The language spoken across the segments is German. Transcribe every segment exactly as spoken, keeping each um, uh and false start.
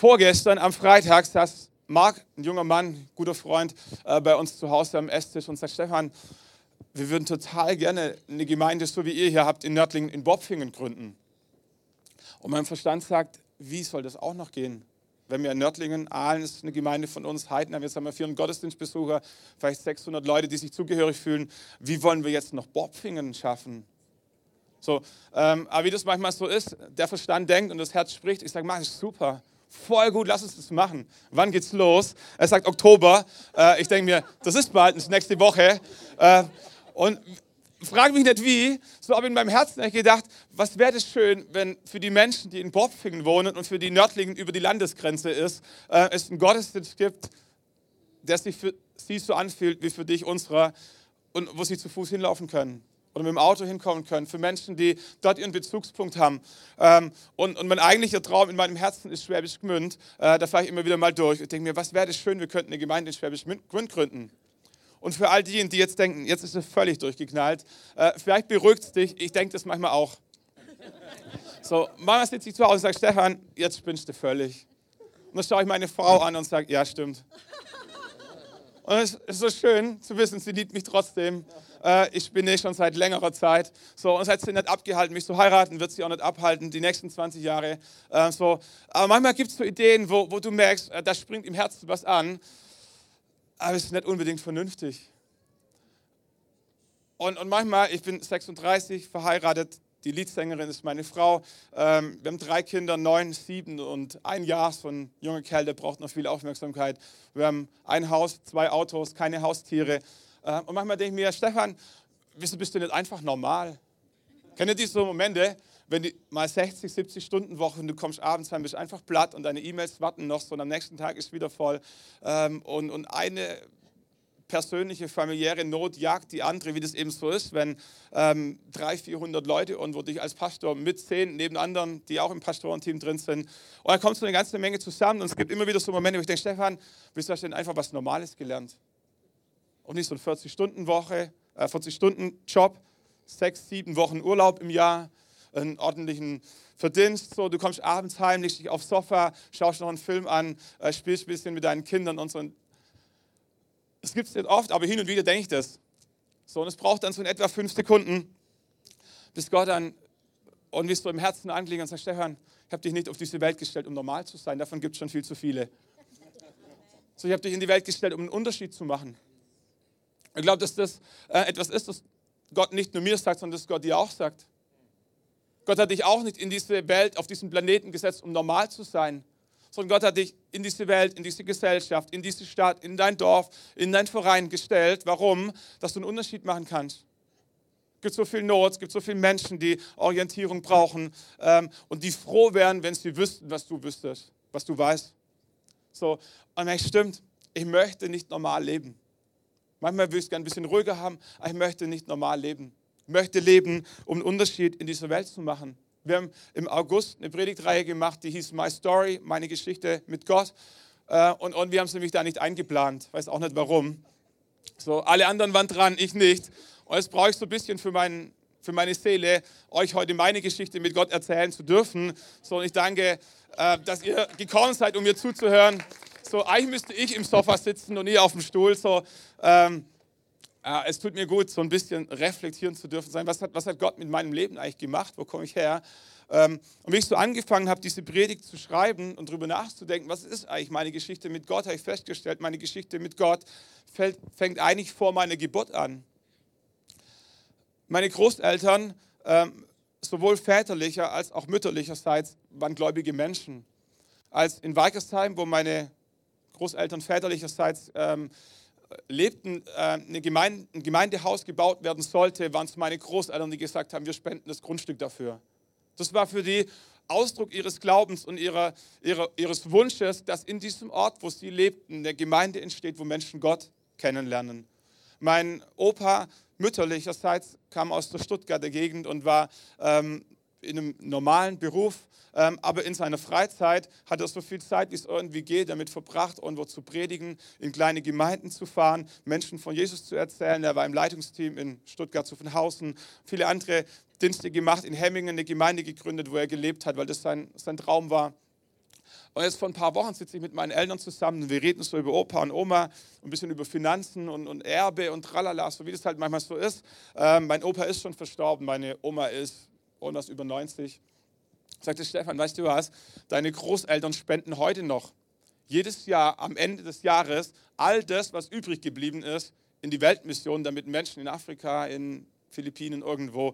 Vorgestern am Freitag saß Marc, ein junger Mann, guter Freund, äh, bei uns zu Hause am Esstisch und sagt: Stefan, wir würden total gerne eine Gemeinde, so wie ihr hier habt, in Nördlingen, in Bopfingen gründen. Und mein Verstand sagt, wie soll das auch noch gehen? Wenn wir in Nördlingen, Aalen ist eine Gemeinde von uns, Heidenheim, jetzt haben wir vierhundert Gottesdienstbesucher, vielleicht sechshundert Leute, die sich zugehörig fühlen. Wie wollen wir jetzt noch Bopfingen schaffen? So, ähm, aber wie das manchmal so ist, der Verstand denkt und das Herz spricht. Ich sage, mach das super, voll gut, lass uns das machen. Wann geht's los? Er sagt Oktober. Äh, ich denke mir, das ist bald, das ist nächste Woche. Äh, und frage mich nicht wie, so habe ich in meinem Herzen gedacht, was wäre das schön, wenn für die Menschen, die in Bopfingen wohnen und für die Nördlingen über die Landesgrenze ist, äh, es einen Gottesdienst gibt, der sich für sie so anfühlt wie für dich unserer und wo sie zu Fuß hinlaufen können oder mit dem Auto hinkommen können, für Menschen, die dort ihren Bezugspunkt haben. Ähm, und, und mein eigentlicher Traum in meinem Herzen ist Schwäbisch Gmünd. Äh, da fahre ich immer wieder mal durch. Ich denke mir, was wäre das schön, wir könnten eine Gemeinde in Schwäbisch Gmünd gründen. Und für all diejenigen, die jetzt denken, jetzt ist es völlig durchgeknallt, äh, vielleicht beruhigt es dich, ich denke das manchmal auch. So, manchmal sitze ich zu Hause und sage, Stefan, jetzt spinnst du völlig. Und dann schaue ich meine Frau an und sage, ja, stimmt. Und es ist so schön zu wissen, sie liebt mich trotzdem. Äh, ich bin schon seit längerer Zeit. So, und es hat sie nicht abgehalten, mich zu heiraten, wird sie auch nicht abhalten, die nächsten zwanzig Jahre. Äh, so. Aber manchmal gibt es so Ideen, wo, wo du merkst, äh, da springt im Herzen was an. Aber es ist nicht unbedingt vernünftig. Und, und manchmal, ich bin sechsunddreißig, verheiratet, die Leadsängerin ist meine Frau. Ähm, wir haben drei Kinder, neun, sieben und ein Jahr. So ein junger Kerl, der braucht noch viel Aufmerksamkeit. Wir haben ein Haus, zwei Autos, keine Haustiere. Äh, und manchmal denke ich mir, Stefan, wieso bist du nicht einfach normal? Kennt ihr diese Momente, wenn du mal sechzig, siebzig Stunden Woche und du kommst abends heim, bist einfach platt und deine E-Mails warten noch so und am nächsten Tag ist wieder voll. Ähm, und, und eine persönliche, familiäre Not jagt die andere, wie das eben so ist, wenn ähm, dreihundert, vierhundert Leute irgendwo dich als Pastor mitzählen, neben anderen, die auch im Pastorenteam drin sind. Und dann kommt so eine ganze Menge zusammen und es gibt immer wieder so Momente, wo ich denke, Stefan, wieso hast du denn einfach was Normales gelernt? Und nicht so eine vierzig-Stunden-Woche, äh, vierzig-Stunden-Job, sechs, sieben Wochen Urlaub im Jahr, einen ordentlichen Verdienst. So, du kommst abends heim, legst dich aufs Sofa, schaust noch einen Film an, äh, spielst ein bisschen mit deinen Kindern und so. Das gibt es nicht oft, aber hin und wieder denke ich das. So, und es braucht dann so in etwa fünf Sekunden, bis Gott dann irgendwie so im Herzen anliegt und sagt, Stefan, ich habe dich nicht auf diese Welt gestellt, um normal zu sein, davon gibt es schon viel zu viele. So, ich habe dich in die Welt gestellt, um einen Unterschied zu machen. Ich glaube, dass das äh, etwas ist, das Gott nicht nur mir sagt, sondern das Gott dir auch sagt. Gott hat dich auch nicht in diese Welt, auf diesen Planeten gesetzt, um normal zu sein, sondern Gott hat dich in diese Welt, in diese Gesellschaft, in diese Stadt, in dein Dorf, in dein Verein gestellt. Warum? Dass du einen Unterschied machen kannst. Es gibt so viel Not, es gibt so viele Menschen, die Orientierung brauchen ähm, und die froh wären, wenn sie wüssten, was du wüsstest, was du weißt. So, und ich stimmt, ich möchte nicht normal leben. Manchmal will ich es gerne ein bisschen ruhiger haben, aber ich möchte nicht normal leben. Ich möchte leben, um einen Unterschied in dieser Welt zu machen. Wir haben im August eine Predigtreihe gemacht, die hieß My Story, meine Geschichte mit Gott. Und, und wir haben es nämlich da nicht eingeplant, weiß auch nicht warum. So, alle anderen waren dran, ich nicht. Und jetzt brauche ich so ein bisschen für, mein, für meine Seele, euch heute meine Geschichte mit Gott erzählen zu dürfen. So, und ich danke, dass ihr gekommen seid, um mir zuzuhören. So, eigentlich müsste ich im Sofa sitzen und ihr auf dem Stuhl. So, ähm, äh, es tut mir gut, so ein bisschen reflektieren zu dürfen sein. Was hat, was hat Gott mit meinem Leben eigentlich gemacht? Wo komme ich her? Ähm, und wie ich so angefangen habe, diese Predigt zu schreiben und darüber nachzudenken, was ist eigentlich meine Geschichte mit Gott, habe ich festgestellt, meine Geschichte mit Gott fällt, fängt eigentlich vor meiner Geburt an. Meine Großeltern, ähm, sowohl väterlicher als auch mütterlicherseits, waren gläubige Menschen. Als in Weikersheim, wo meine Großeltern väterlicherseits ähm, lebten, äh, eine Gemeinde, ein Gemeindehaus gebaut werden sollte, waren es meine Großeltern, die gesagt haben, wir spenden das Grundstück dafür. Das war für die Ausdruck ihres Glaubens und ihrer, ihrer, ihres Wunsches, dass in diesem Ort, wo sie lebten, eine Gemeinde entsteht, wo Menschen Gott kennenlernen. Mein Opa mütterlicherseits kam aus der Stuttgarter Gegend und war ähm, in einem normalen Beruf, ähm, aber in seiner Freizeit hat er so viel Zeit, wie es irgendwie geht, damit verbracht, irgendwo zu predigen, in kleine Gemeinden zu fahren, Menschen von Jesus zu erzählen. Er war im Leitungsteam in Stuttgart-Zuffenhausen, viele andere Dienste gemacht, in Hemmingen eine Gemeinde gegründet, wo er gelebt hat, weil das sein, sein Traum war. Und jetzt vor ein paar Wochen sitze ich mit meinen Eltern zusammen und wir reden so über Opa und Oma, ein bisschen über Finanzen und, und Erbe und tralala, so wie das halt manchmal so ist. Ähm, mein Opa ist schon verstorben, meine Oma ist irgendwas über neunzig. Sagte Stefan, weißt du was, deine Großeltern spenden heute noch jedes Jahr am Ende des Jahres all das, was übrig geblieben ist, in die Weltmission, damit Menschen in Afrika, in Philippinen, irgendwo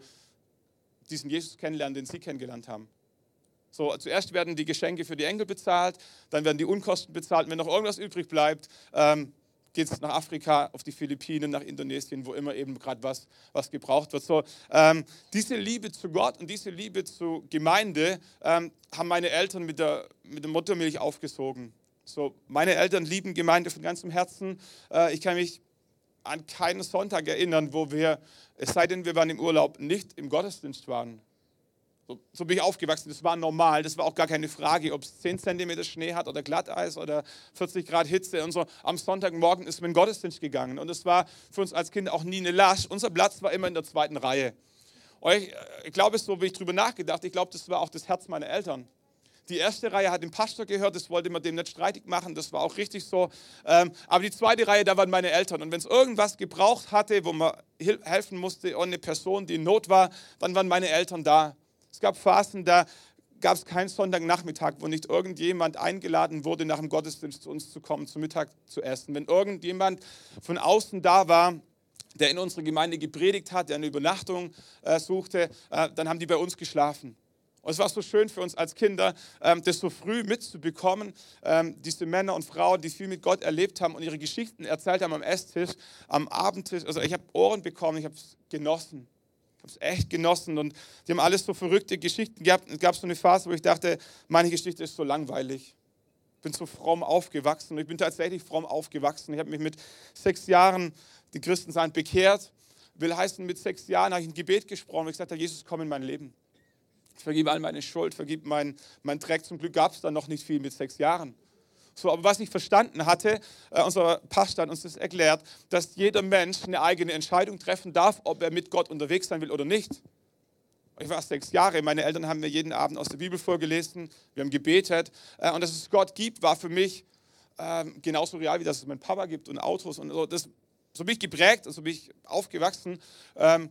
diesen Jesus kennenlernen, den sie kennengelernt haben. So, zuerst werden die Geschenke für die Enkel bezahlt, dann werden die Unkosten bezahlt. Wenn noch irgendwas übrig bleibt, ähm, geht es nach Afrika, auf die Philippinen, nach Indonesien, wo immer eben gerade was, was gebraucht wird. So, ähm, diese Liebe zu Gott und diese Liebe zur Gemeinde ähm, haben meine Eltern mit der, mit der Muttermilch aufgesogen. So, meine Eltern lieben Gemeinde von ganzem Herzen. Äh, ich kann mich an keinen Sonntag erinnern, wo wir, es sei denn, wir waren im Urlaub, nicht im Gottesdienst waren. So, so bin ich aufgewachsen, das war normal, das war auch gar keine Frage, ob es zehn Zentimeter Schnee hat oder Glatteis oder vierzig Grad Hitze und so. Am Sonntagmorgen ist man in den Gottesdienst gegangen und es war für uns als Kinder auch nie eine Last. Unser Platz war immer in der zweiten Reihe. Und ich, ich glaube, so wie ich drüber nachgedacht, ich glaube, das war auch das Herz meiner Eltern. Die erste Reihe hat dem Pastor gehört, das wollte man dem nicht streitig machen, das war auch richtig so. Ähm, aber die zweite Reihe, da waren meine Eltern. Und wenn es irgendwas gebraucht hatte, wo man helfen musste, eine Person, die in Not war, dann waren meine Eltern da. Es gab Phasen, da gab es keinen Sonntagnachmittag, wo nicht irgendjemand eingeladen wurde, nach dem Gottesdienst zu uns zu kommen, zum Mittag zu essen. Wenn irgendjemand von außen da war, der in unserer Gemeinde gepredigt hat, der eine Übernachtung äh, suchte, äh, dann haben die bei uns geschlafen. Und es war so schön für uns als Kinder, ähm, das so früh mitzubekommen, ähm, diese Männer und Frauen, die viel mit Gott erlebt haben und ihre Geschichten erzählt haben am Esstisch, am Abendtisch. Also ich habe Ohren bekommen, ich habe es genossen. Ich habe es echt genossen und die haben alles so verrückte Geschichten gehabt. Es gab so eine Phase, wo ich dachte, meine Geschichte ist so langweilig. Ich bin so fromm aufgewachsen und ich bin tatsächlich fromm aufgewachsen. Ich habe mich mit sechs Jahren, die Christen sagen, bekehrt. Will heißen, mit sechs Jahren habe ich ein Gebet gesprochen und ich gesagt, Jesus, komm in mein Leben. Ich vergib all meine Schuld, vergib meinen mein Dreck. Zum Glück gab es dann noch nicht viel mit sechs Jahren. So, aber was ich verstanden hatte, äh, unser Pastor hat uns das erklärt, dass jeder Mensch eine eigene Entscheidung treffen darf, ob er mit Gott unterwegs sein will oder nicht. Ich war sechs Jahre, meine Eltern haben mir jeden Abend aus der Bibel vorgelesen, wir haben gebetet. Äh, und dass es Gott gibt, war für mich äh, genauso real, wie dass es meinen Papa gibt und Autos. Und so, das, so bin ich geprägt, so bin ich aufgewachsen. Ähm,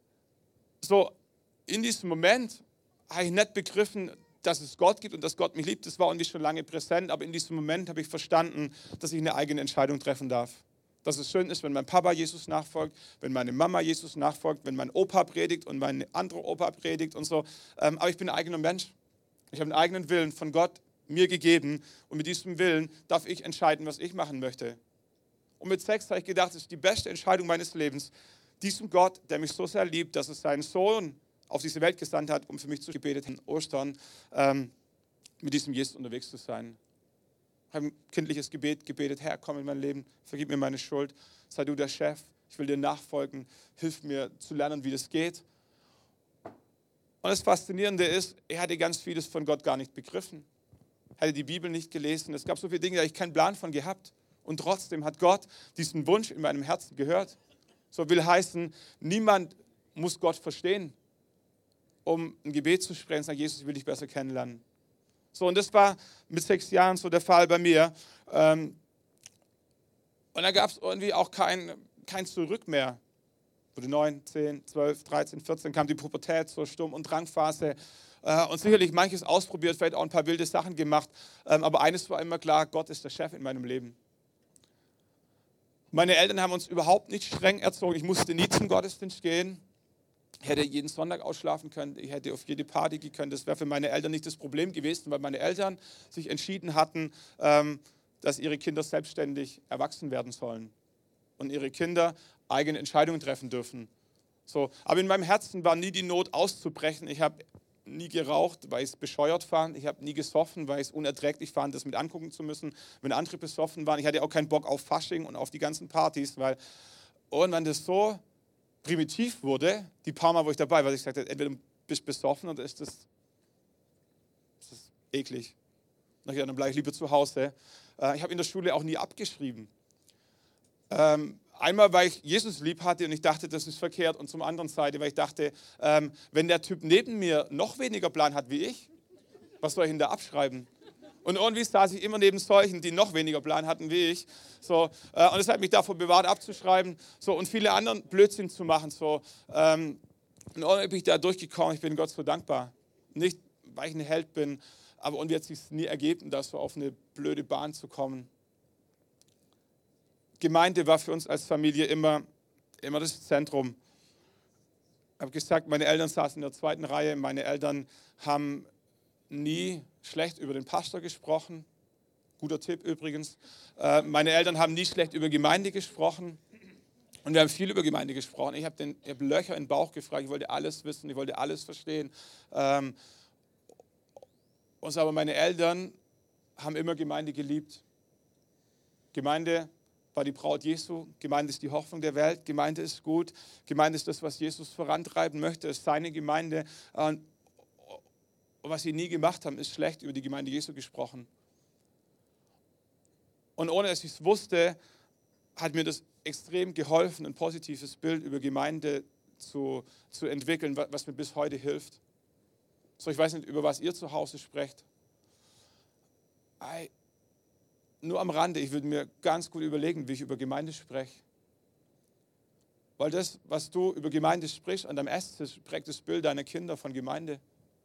so in diesem Moment habe ich nicht begriffen, dass es Gott gibt und dass Gott mich liebt. Das war irgendwie schon lange präsent, aber in diesem Moment habe ich verstanden, dass ich eine eigene Entscheidung treffen darf. Dass es schön ist, wenn mein Papa Jesus nachfolgt, wenn meine Mama Jesus nachfolgt, wenn mein Opa predigt und mein anderer Opa predigt und so. Aber ich bin ein eigener Mensch. Ich habe einen eigenen Willen von Gott mir gegeben und mit diesem Willen darf ich entscheiden, was ich machen möchte. Und mit sechs habe ich gedacht, das ist die beste Entscheidung meines Lebens, diesem Gott, der mich so sehr liebt, dass es seinen Sohn auf diese Welt gesandt hat, um für mich zu gebetet an Ostern, ähm, mit diesem Jesus unterwegs zu sein. Ich habe ein kindliches Gebet gebetet, Herr, komm in mein Leben, vergib mir meine Schuld, sei du der Chef, ich will dir nachfolgen, hilf mir zu lernen, wie das geht. Und das Faszinierende ist, er hatte ganz vieles von Gott gar nicht begriffen. Er hatte die Bibel nicht gelesen, es gab so viele Dinge, da habe ich keinen Plan von gehabt. Und trotzdem hat Gott diesen Wunsch in meinem Herzen gehört. So will heißen, niemand muss Gott verstehen, um ein Gebet zu sprechen und sagen, Jesus, ich will dich besser kennenlernen. So, und das war mit sechs Jahren so der Fall bei mir. Und da gab es irgendwie auch kein, kein Zurück mehr. Wurde neun, zehn, zwölf, dreizehn, vierzehn kam die Pubertät, so Sturm- und Drangphase. Und sicherlich manches ausprobiert, vielleicht auch ein paar wilde Sachen gemacht. Aber eines war immer klar, Gott ist der Chef in meinem Leben. Meine Eltern haben uns überhaupt nicht streng erzogen. Ich musste nie zum Gottesdienst gehen. Ich hätte jeden Sonntag ausschlafen können, ich hätte auf jede Party gehen können. Das wäre für meine Eltern nicht das Problem gewesen, weil meine Eltern sich entschieden hatten, ähm, dass ihre Kinder selbstständig erwachsen werden sollen und ihre Kinder eigene Entscheidungen treffen dürfen. So, aber in meinem Herzen war nie die Not auszubrechen. Ich habe nie geraucht, weil ich es bescheuert fand. Ich habe nie gesoffen, weil ich es unerträglich fand, das mit angucken zu müssen, wenn andere besoffen waren. Ich hatte auch keinen Bock auf Fasching und auf die ganzen Partys, weil irgendwann das so primitiv wurde, die paar Mal, wo ich dabei war, ich sagte, entweder du bist besoffen oder ist das, ist das eklig. Dann bleibe ich lieber zu Hause. Ich habe in der Schule auch nie abgeschrieben. Einmal, weil ich Jesus lieb hatte und ich dachte, das ist verkehrt. Und zum anderen Seite, weil ich dachte, wenn der Typ neben mir noch weniger Plan hat wie ich, was soll ich denn da abschreiben? Und irgendwie saß ich immer neben solchen, die noch weniger Plan hatten wie ich. So, äh, und es hat mich davor bewahrt, abzuschreiben, so, und viele anderen Blödsinn zu machen. So, ähm, und irgendwie bin ich da durchgekommen. Ich bin Gott so dankbar. Nicht, weil ich ein Held bin, aber irgendwie hat es sich nie ergeben, da so auf eine blöde Bahn zu kommen. Gemeinde war für uns als Familie immer, immer das Zentrum. Ich habe gesagt, meine Eltern saßen in der zweiten Reihe. Meine Eltern haben nie schlecht über den Pastor gesprochen. Guter Tipp übrigens. Äh, meine Eltern haben nie schlecht über Gemeinde gesprochen. Und wir haben viel über Gemeinde gesprochen. Ich habe den, ich hab Löcher im Bauch gefragt. Ich wollte alles wissen, ich wollte alles verstehen. Ähm, und aber meine Eltern haben immer Gemeinde geliebt. Gemeinde war die Braut Jesu. Gemeinde ist die Hoffnung der Welt. Gemeinde ist gut. Gemeinde ist das, was Jesus vorantreiben möchte. Es ist seine Gemeinde. Und was sie nie gemacht haben, ist schlecht über die Gemeinde Jesu gesprochen. Und ohne dass ich es wusste, hat mir das extrem geholfen, ein positives Bild über Gemeinde zu, zu entwickeln, was mir bis heute hilft. So, ich weiß nicht, über was ihr zu Hause sprecht. I, nur am Rande, ich würde mir ganz gut überlegen, wie ich über Gemeinde spreche. Weil das, was du über Gemeinde sprichst, an deinem Esstisch, prägt das Bild deiner Kinder von Gemeinde.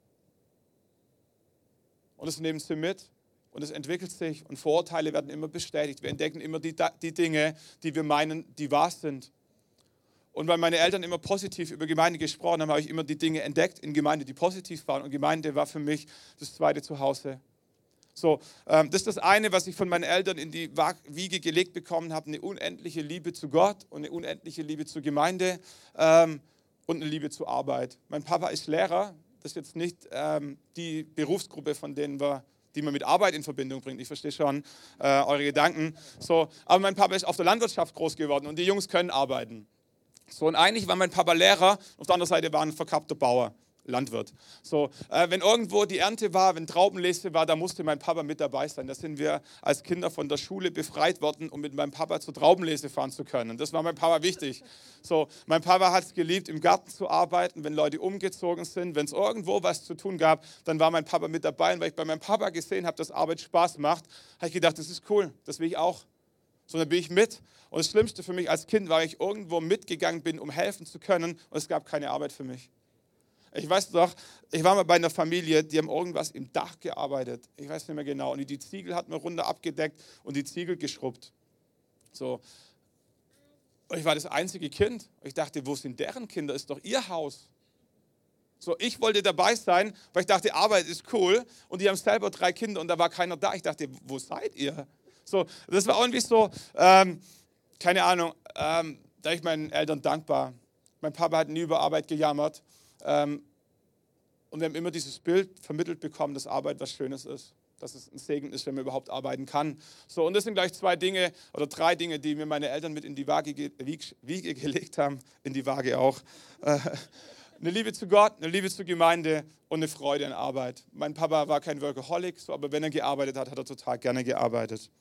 Und das nehmen sie mit und es entwickelt sich und Vorurteile werden immer bestätigt. Wir entdecken immer die, die Dinge, die wir meinen, die wahr sind. Und weil meine Eltern immer positiv über Gemeinde gesprochen haben, habe ich immer die Dinge entdeckt in Gemeinde, die positiv waren. Und Gemeinde war für mich das zweite Zuhause. So, ähm, das ist das eine, was ich von meinen Eltern in die Wiege gelegt bekommen habe, eine unendliche Liebe zu Gott und eine unendliche Liebe zur Gemeinde ähm, und eine Liebe zur Arbeit. Mein Papa ist Lehrer, das ist jetzt nicht ähm, die Berufsgruppe, von denen wir, die man mit Arbeit in Verbindung bringt. Ich verstehe schon äh, eure Gedanken. So, aber mein Papa ist auf der Landwirtschaft groß geworden und die Jungs können arbeiten. So, und eigentlich war mein Papa Lehrer, auf der anderen Seite war ein verkappter Bauer. Landwirt. So, äh, wenn irgendwo die Ernte war, wenn Traubenlese war, da musste mein Papa mit dabei sein. Da sind wir als Kinder von der Schule befreit worden, um mit meinem Papa zur Traubenlese fahren zu können. Das war meinem Papa wichtig. So, mein Papa hat es geliebt, im Garten zu arbeiten, wenn Leute umgezogen sind, wenn es irgendwo was zu tun gab, dann war mein Papa mit dabei. Und weil ich bei meinem Papa gesehen habe, dass Arbeit Spaß macht, habe ich gedacht, das ist cool, das will ich auch. So, dann bin ich mit. Und das Schlimmste für mich als Kind war, ich irgendwo mitgegangen bin, um helfen zu können, und es gab keine Arbeit für mich. Ich weiß doch, ich war mal bei einer Familie, die haben irgendwas im Dach gearbeitet. Ich weiß nicht mehr genau. Und die Ziegel hat man runter abgedeckt und die Ziegel geschrubbt. So. Und ich war das einzige Kind. Ich dachte, wo sind deren Kinder? Ist doch ihr Haus. So, ich wollte dabei sein, weil ich dachte, Arbeit ist cool. Und die haben selber drei Kinder und da war keiner da. Ich dachte, wo seid ihr? So, das war irgendwie so, ähm, keine Ahnung, ähm, da bin ich meinen Eltern dankbar. Mein Papa hat nie über Arbeit gejammert. Ähm, und wir haben immer dieses Bild vermittelt bekommen, dass Arbeit was Schönes ist, dass es ein Segen ist, wenn man überhaupt arbeiten kann. So, und das sind gleich zwei Dinge oder drei Dinge, die mir meine Eltern mit in die Waage, Wiege, Wiege gelegt haben, in die Waage auch. Äh, eine Liebe zu Gott, eine Liebe zur Gemeinde und eine Freude an Arbeit. Mein Papa war kein Workaholic, so, aber wenn er gearbeitet hat, hat er total gerne gearbeitet.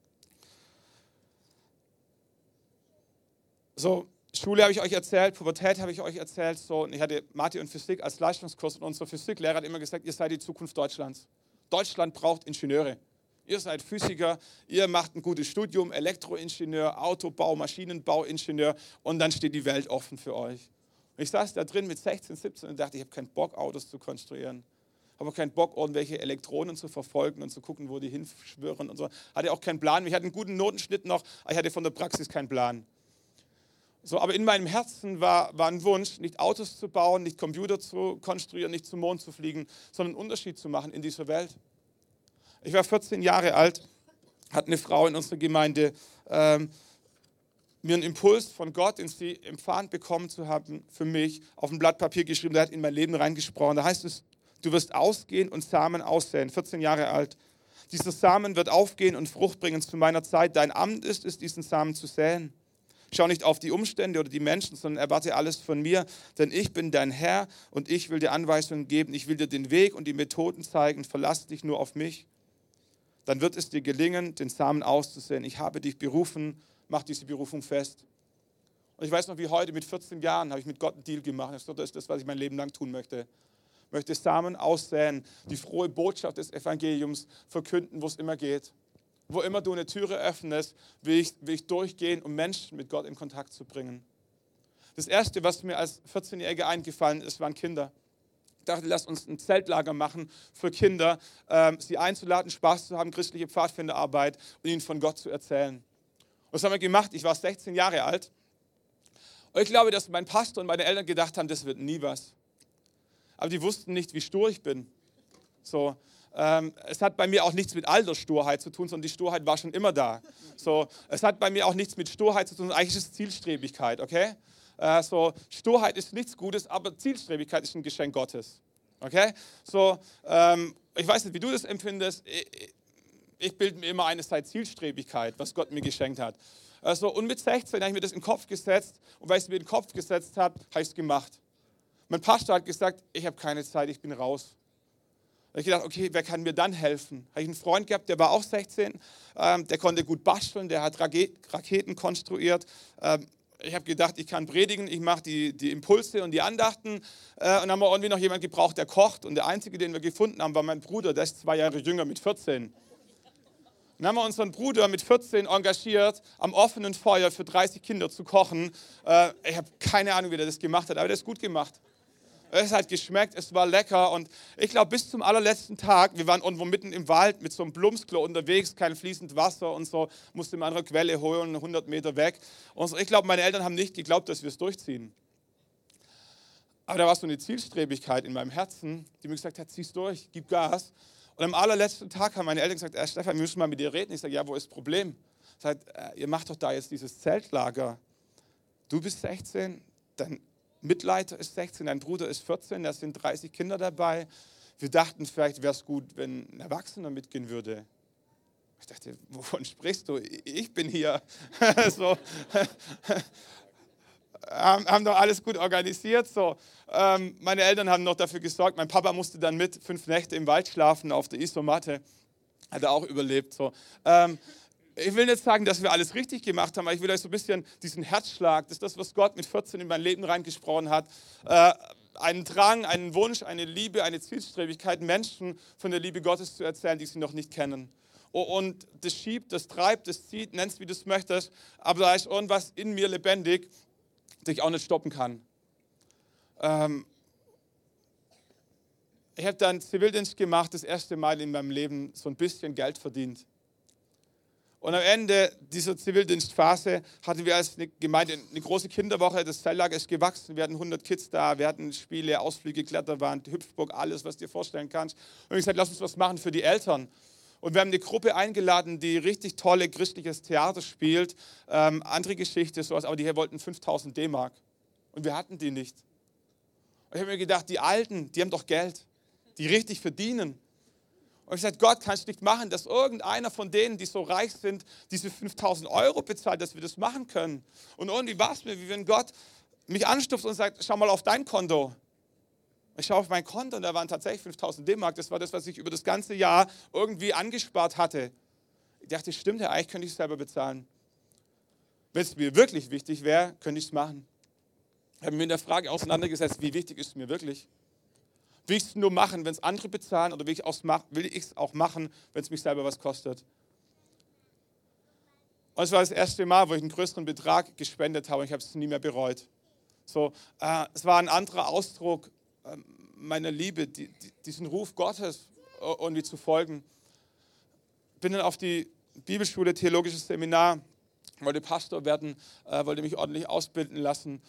So, Schule habe ich euch erzählt, Pubertät habe ich euch erzählt. So, und ich hatte Mathe und Physik als Leistungskurs und unser Physiklehrer hat immer gesagt, ihr seid die Zukunft Deutschlands. Deutschland braucht Ingenieure. Ihr seid Physiker, ihr macht ein gutes Studium, Elektroingenieur, Autobau, Maschinenbauingenieur und dann steht die Welt offen für euch. Und ich saß da drin mit sechzehn, siebzehn und dachte, ich habe keinen Bock, Autos zu konstruieren. Habe auch keinen Bock, irgendwelche Elektronen zu verfolgen und zu gucken, wo die hinschwirren und so. Hatte auch keinen Plan. Ich hatte einen guten Notenschnitt noch, aber ich hatte von der Praxis keinen Plan. So, aber in meinem Herzen war, war ein Wunsch, nicht Autos zu bauen, nicht Computer zu konstruieren, nicht zum Mond zu fliegen, sondern einen Unterschied zu machen in dieser Welt. Ich war vierzehn Jahre alt, hat eine Frau in unserer Gemeinde ähm, mir einen Impuls von Gott, den sie empfangen bekommen zu haben, für mich auf ein Blatt Papier geschrieben, der hat in mein Leben reingesprochen. Da heißt es, du wirst ausgehen und Samen aussäen, vierzehn Jahre alt. Dieser Samen wird aufgehen und Frucht bringen zu meiner Zeit. Dein Amt ist es, diesen Samen zu säen. Schau nicht auf die Umstände oder die Menschen, sondern erwarte alles von mir, denn ich bin dein Herr und ich will dir Anweisungen geben. Ich will dir den Weg und die Methoden zeigen. Verlass dich nur auf mich. Dann wird es dir gelingen, den Samen auszusäen. Ich habe dich berufen, mach diese Berufung fest. Und ich weiß noch, wie heute mit vierzehn Jahren habe ich mit Gott einen Deal gemacht. Das ist das, was ich mein Leben lang tun möchte. möchte Samen aussäen, die frohe Botschaft des Evangeliums verkünden, wo es immer geht. Wo immer du eine Türe öffnest, will ich, will ich durchgehen, um Menschen mit Gott in Kontakt zu bringen. Das Erste, was mir als vierzehnjähriger eingefallen ist, waren Kinder. Ich dachte, lass uns ein Zeltlager machen für Kinder, ähm, sie einzuladen, Spaß zu haben, christliche Pfadfinderarbeit und ihnen von Gott zu erzählen. Und das haben wir gemacht. Ich war sechzehn Jahre alt. Und ich glaube, dass mein Pastor und meine Eltern gedacht haben, das wird nie was. Aber die wussten nicht, wie stur ich bin. So, ähm, es hat bei mir auch nichts mit Alterssturheit zu tun, sondern die Sturheit war schon immer da. So, es hat bei mir auch nichts mit Sturheit zu tun, eigentlich ist es Zielstrebigkeit, okay? Äh, so, Sturheit ist nichts Gutes, aber Zielstrebigkeit ist ein Geschenk Gottes. Okay? So, ähm, ich weiß nicht, wie du das empfindest. Ich, ich bilde mir immer eine Zeit Zielstrebigkeit, was Gott mir geschenkt hat. Also, und mit sechzehn habe ich mir das in den Kopf gesetzt. Und weil ich es mir in den Kopf gesetzt habe, habe ich es gemacht. Mein Pastor hat gesagt, ich habe keine Zeit, ich bin raus. Da habe ich gedacht, okay, wer kann mir dann helfen? Habe ich einen Freund gehabt, der war auch sechzehn, ähm, der konnte gut basteln, der hat Raketen konstruiert. Ähm, ich habe gedacht, ich kann predigen, ich mache die, die Impulse und die Andachten. Äh, und dann haben wir irgendwie noch jemanden gebraucht, der kocht. Und der Einzige, den wir gefunden haben, war mein Bruder, der ist zwei Jahre jünger, mit vierzehn. Dann haben wir unseren Bruder mit vierzehn engagiert, am offenen Feuer für dreißig Kinder zu kochen. Äh, ich habe keine Ahnung, wie der das gemacht hat, aber der ist gut gemacht. Es hat geschmeckt, es war lecker und ich glaube, bis zum allerletzten Tag, wir waren irgendwo mitten im Wald mit so einem Plumpsklo unterwegs, kein fließend Wasser und so, musste man eine Quelle holen, hundert Meter weg. Und ich glaube, meine Eltern haben nicht geglaubt, dass wir es durchziehen. Aber da war so eine Zielstrebigkeit in meinem Herzen, die mir gesagt hat, zieh's durch, gib Gas. Und am allerletzten Tag haben meine Eltern gesagt, äh, Stefan, wir müssen mal mit dir reden. Ich sage, ja, wo ist das Problem? Ich sage, äh, ihr macht doch da jetzt dieses Zeltlager. Du bist sechzehn, dein Mitleiter ist sechzehn, dein Bruder ist vierzehn, da sind dreißig Kinder dabei. Wir dachten, vielleicht wäre es gut, wenn ein Erwachsener mitgehen würde. Ich dachte, wovon sprichst du? Ich bin hier. so. Haben doch alles gut organisiert. So. Ähm, meine Eltern haben noch dafür gesorgt. Mein Papa musste dann mit fünf Nächte im Wald schlafen auf der Isomatte. Hat er auch überlebt. So. Ähm, ich will nicht sagen, dass wir alles richtig gemacht haben, aber ich will euch so ein bisschen diesen Herzschlag, das ist das, was Gott mit vierzehn in mein Leben reingesprochen hat, äh, einen Drang, einen Wunsch, eine Liebe, eine Zielstrebigkeit, Menschen von der Liebe Gottes zu erzählen, die sie noch nicht kennen. Und das schiebt, das treibt, das zieht, nennst wie du es möchtest, aber da ist irgendwas in mir lebendig, das ich auch nicht stoppen kann. Ähm ich habe dann Zivildienst gemacht, das erste Mal in meinem Leben so ein bisschen Geld verdient. Und am Ende dieser Zivildienstphase hatten wir als eine Gemeinde eine große Kinderwoche. Das Zeltlager ist gewachsen. Wir hatten hundert Kids da. Wir hatten Spiele, Ausflüge, Kletterwand, Hüpfburg, alles, was du dir vorstellen kannst. Und ich habe gesagt, lass uns was machen für die Eltern. Und wir haben eine Gruppe eingeladen, die richtig tolle christliches Theater spielt. Ähm, andere Geschichte, sowas. Aber die hier wollten fünftausend D-Mark. Und wir hatten die nicht. Und ich habe mir gedacht, die Alten, die haben doch Geld. Die richtig verdienen. Und ich sagte, Gott, kannst du nicht machen, dass irgendeiner von denen, die so reich sind, diese fünftausend Euro bezahlt, dass wir das machen können. Und irgendwie war es mir, wie wenn Gott mich anstupst und sagt, schau mal auf dein Konto. Ich schaue auf mein Konto und da waren tatsächlich fünftausend D-Mark. Das war das, was ich über das ganze Jahr irgendwie angespart hatte. Ich dachte, stimmt ja, eigentlich könnte ich es selber bezahlen. Wenn es mir wirklich wichtig wäre, könnte ich es machen. Ich habe mich mit der Frage auseinandergesetzt, wie wichtig ist es mir wirklich? Will ich es nur machen, wenn es andere bezahlen, oder will ich es auch machen, wenn es mich selber was kostet? Und es war das erste Mal, wo ich einen größeren Betrag gespendet habe und ich habe es nie mehr bereut. So, äh, es war ein anderer Ausdruck äh, meiner Liebe, die, die, diesen Ruf Gottes äh, irgendwie zu folgen. Bin dann auf die Bibelschule, theologisches Seminar, wollte Pastor werden, äh, wollte mich ordentlich ausbilden lassen.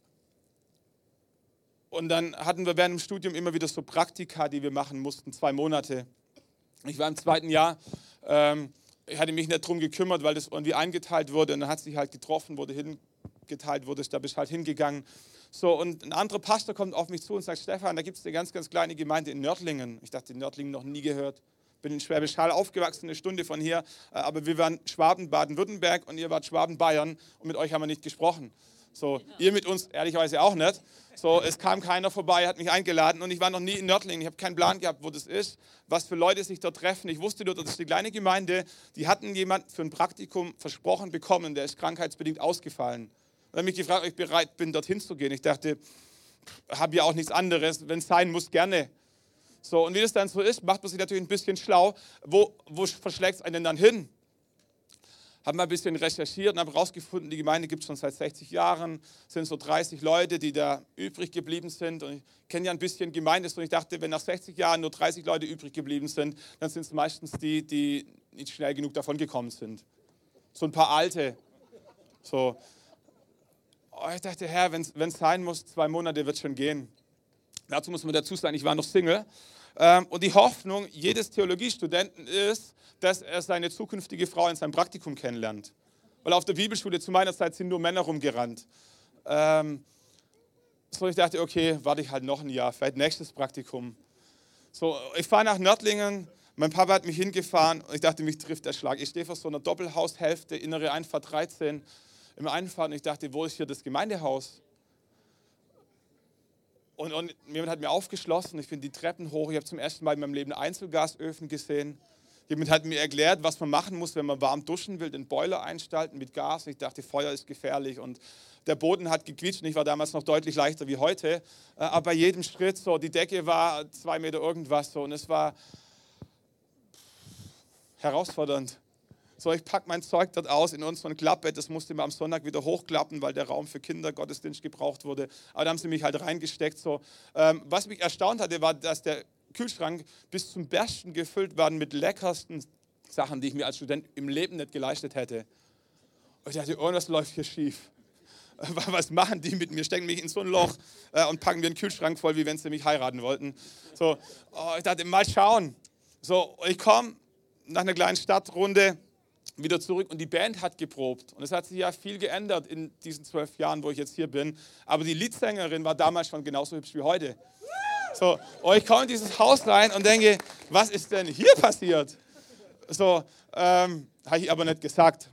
Und dann hatten wir während dem Studium immer wieder so Praktika, die wir machen mussten, zwei Monate. Ich war im zweiten Jahr, ähm, ich hatte mich nicht darum gekümmert, weil das irgendwie eingeteilt wurde und dann hat sich halt getroffen, wurde hingeteilt, wurde, da bist halt hingegangen. So, und ein anderer Pastor kommt auf mich zu und sagt, Stefan, da gibt es eine ganz, ganz kleine Gemeinde in Nördlingen. Ich dachte, in Nördlingen noch nie gehört. Bin in Schwäbisch Hall aufgewachsen, eine Stunde von hier, aber wir waren Schwaben, Baden-Württemberg und ihr wart Schwaben, Bayern und mit euch haben wir nicht gesprochen. So, ihr mit uns ehrlicherweise auch nicht. So, es kam keiner vorbei, hat mich eingeladen und ich war noch nie in Nördlingen. Ich habe keinen Plan gehabt, wo das ist, was für Leute sich dort treffen. Ich wusste nur, das ist eine kleine Gemeinde, die hatten jemand für ein Praktikum versprochen bekommen, der ist krankheitsbedingt ausgefallen. Und dann habe ich mich gefragt, ob ich bereit bin, dorthin zu gehen. Ich dachte, habe ja auch nichts anderes, wenn es sein muss, gerne. So, und wie das dann so ist, macht man sich natürlich ein bisschen schlau. Wo, wo verschlägt es einen dann hin? Habe mal ein bisschen recherchiert und habe herausgefunden, die Gemeinde gibt es schon seit sechzig Jahren, sind so dreißig Leute, die da übrig geblieben sind. Und ich kenne ja ein bisschen Gemeinde und ich dachte, wenn nach sechzig Jahren nur dreißig Leute übrig geblieben sind, dann sind es meistens die, die nicht schnell genug davon gekommen sind. So ein paar Alte. So. Oh, ich dachte, Herr, wenn es sein muss, zwei Monate wird schon gehen. Dazu muss man dazu sagen, ich war noch Single. Und die Hoffnung jedes Theologiestudenten ist, dass er seine zukünftige Frau in seinem Praktikum kennenlernt. Weil auf der Bibelschule zu meiner Zeit sind nur Männer rumgerannt. Ähm, so ich dachte, okay, warte ich halt noch ein Jahr, vielleicht nächstes Praktikum. So, ich fahre nach Nördlingen, mein Papa hat mich hingefahren und ich dachte, mich trifft der Schlag. Ich stehe vor so einer Doppelhaushälfte, innere Einfahrt dreizehn, im Einfahrt und ich dachte, wo ist hier das Gemeindehaus? Und, und jemand hat mir aufgeschlossen, ich bin die Treppen hoch, ich habe zum ersten Mal in meinem Leben Einzelgasöfen gesehen. Jemand hat mir erklärt, was man machen muss, wenn man warm duschen will, den Boiler einstalten mit Gas. Ich dachte, Feuer ist gefährlich und der Boden hat gequietscht und ich war damals noch deutlich leichter wie heute. Aber bei jedem Schritt, so, die Decke war zwei Meter irgendwas so und es war herausfordernd. So, ich packe mein Zeug dort aus in unseren Klappbett, das musste man am Sonntag wieder hochklappen, weil der Raum für Kindergottesdienst gebraucht wurde. Aber da haben sie mich halt reingesteckt. So. Ähm, was mich erstaunt hatte, war, dass der Kühlschrank bis zum Bersten gefüllt war mit leckersten Sachen, die ich mir als Student im Leben nicht geleistet hätte. Und ich dachte, irgendwas läuft hier schief. Was machen die mit mir? Stecken mich in so ein Loch äh, und packen mir einen Kühlschrank voll, wie wenn sie mich heiraten wollten. So, oh, ich dachte, mal schauen. So, ich komme nach einer kleinen Stadtrunde wieder zurück und die Band hat geprobt. Und es hat sich ja viel geändert in diesen zwölf Jahren, wo ich jetzt hier bin. Aber die Leadsängerin war damals schon genauso hübsch wie heute. So, und ich komme in dieses Haus rein und denke, was ist denn hier passiert? So, ähm, habe ich aber nicht gesagt.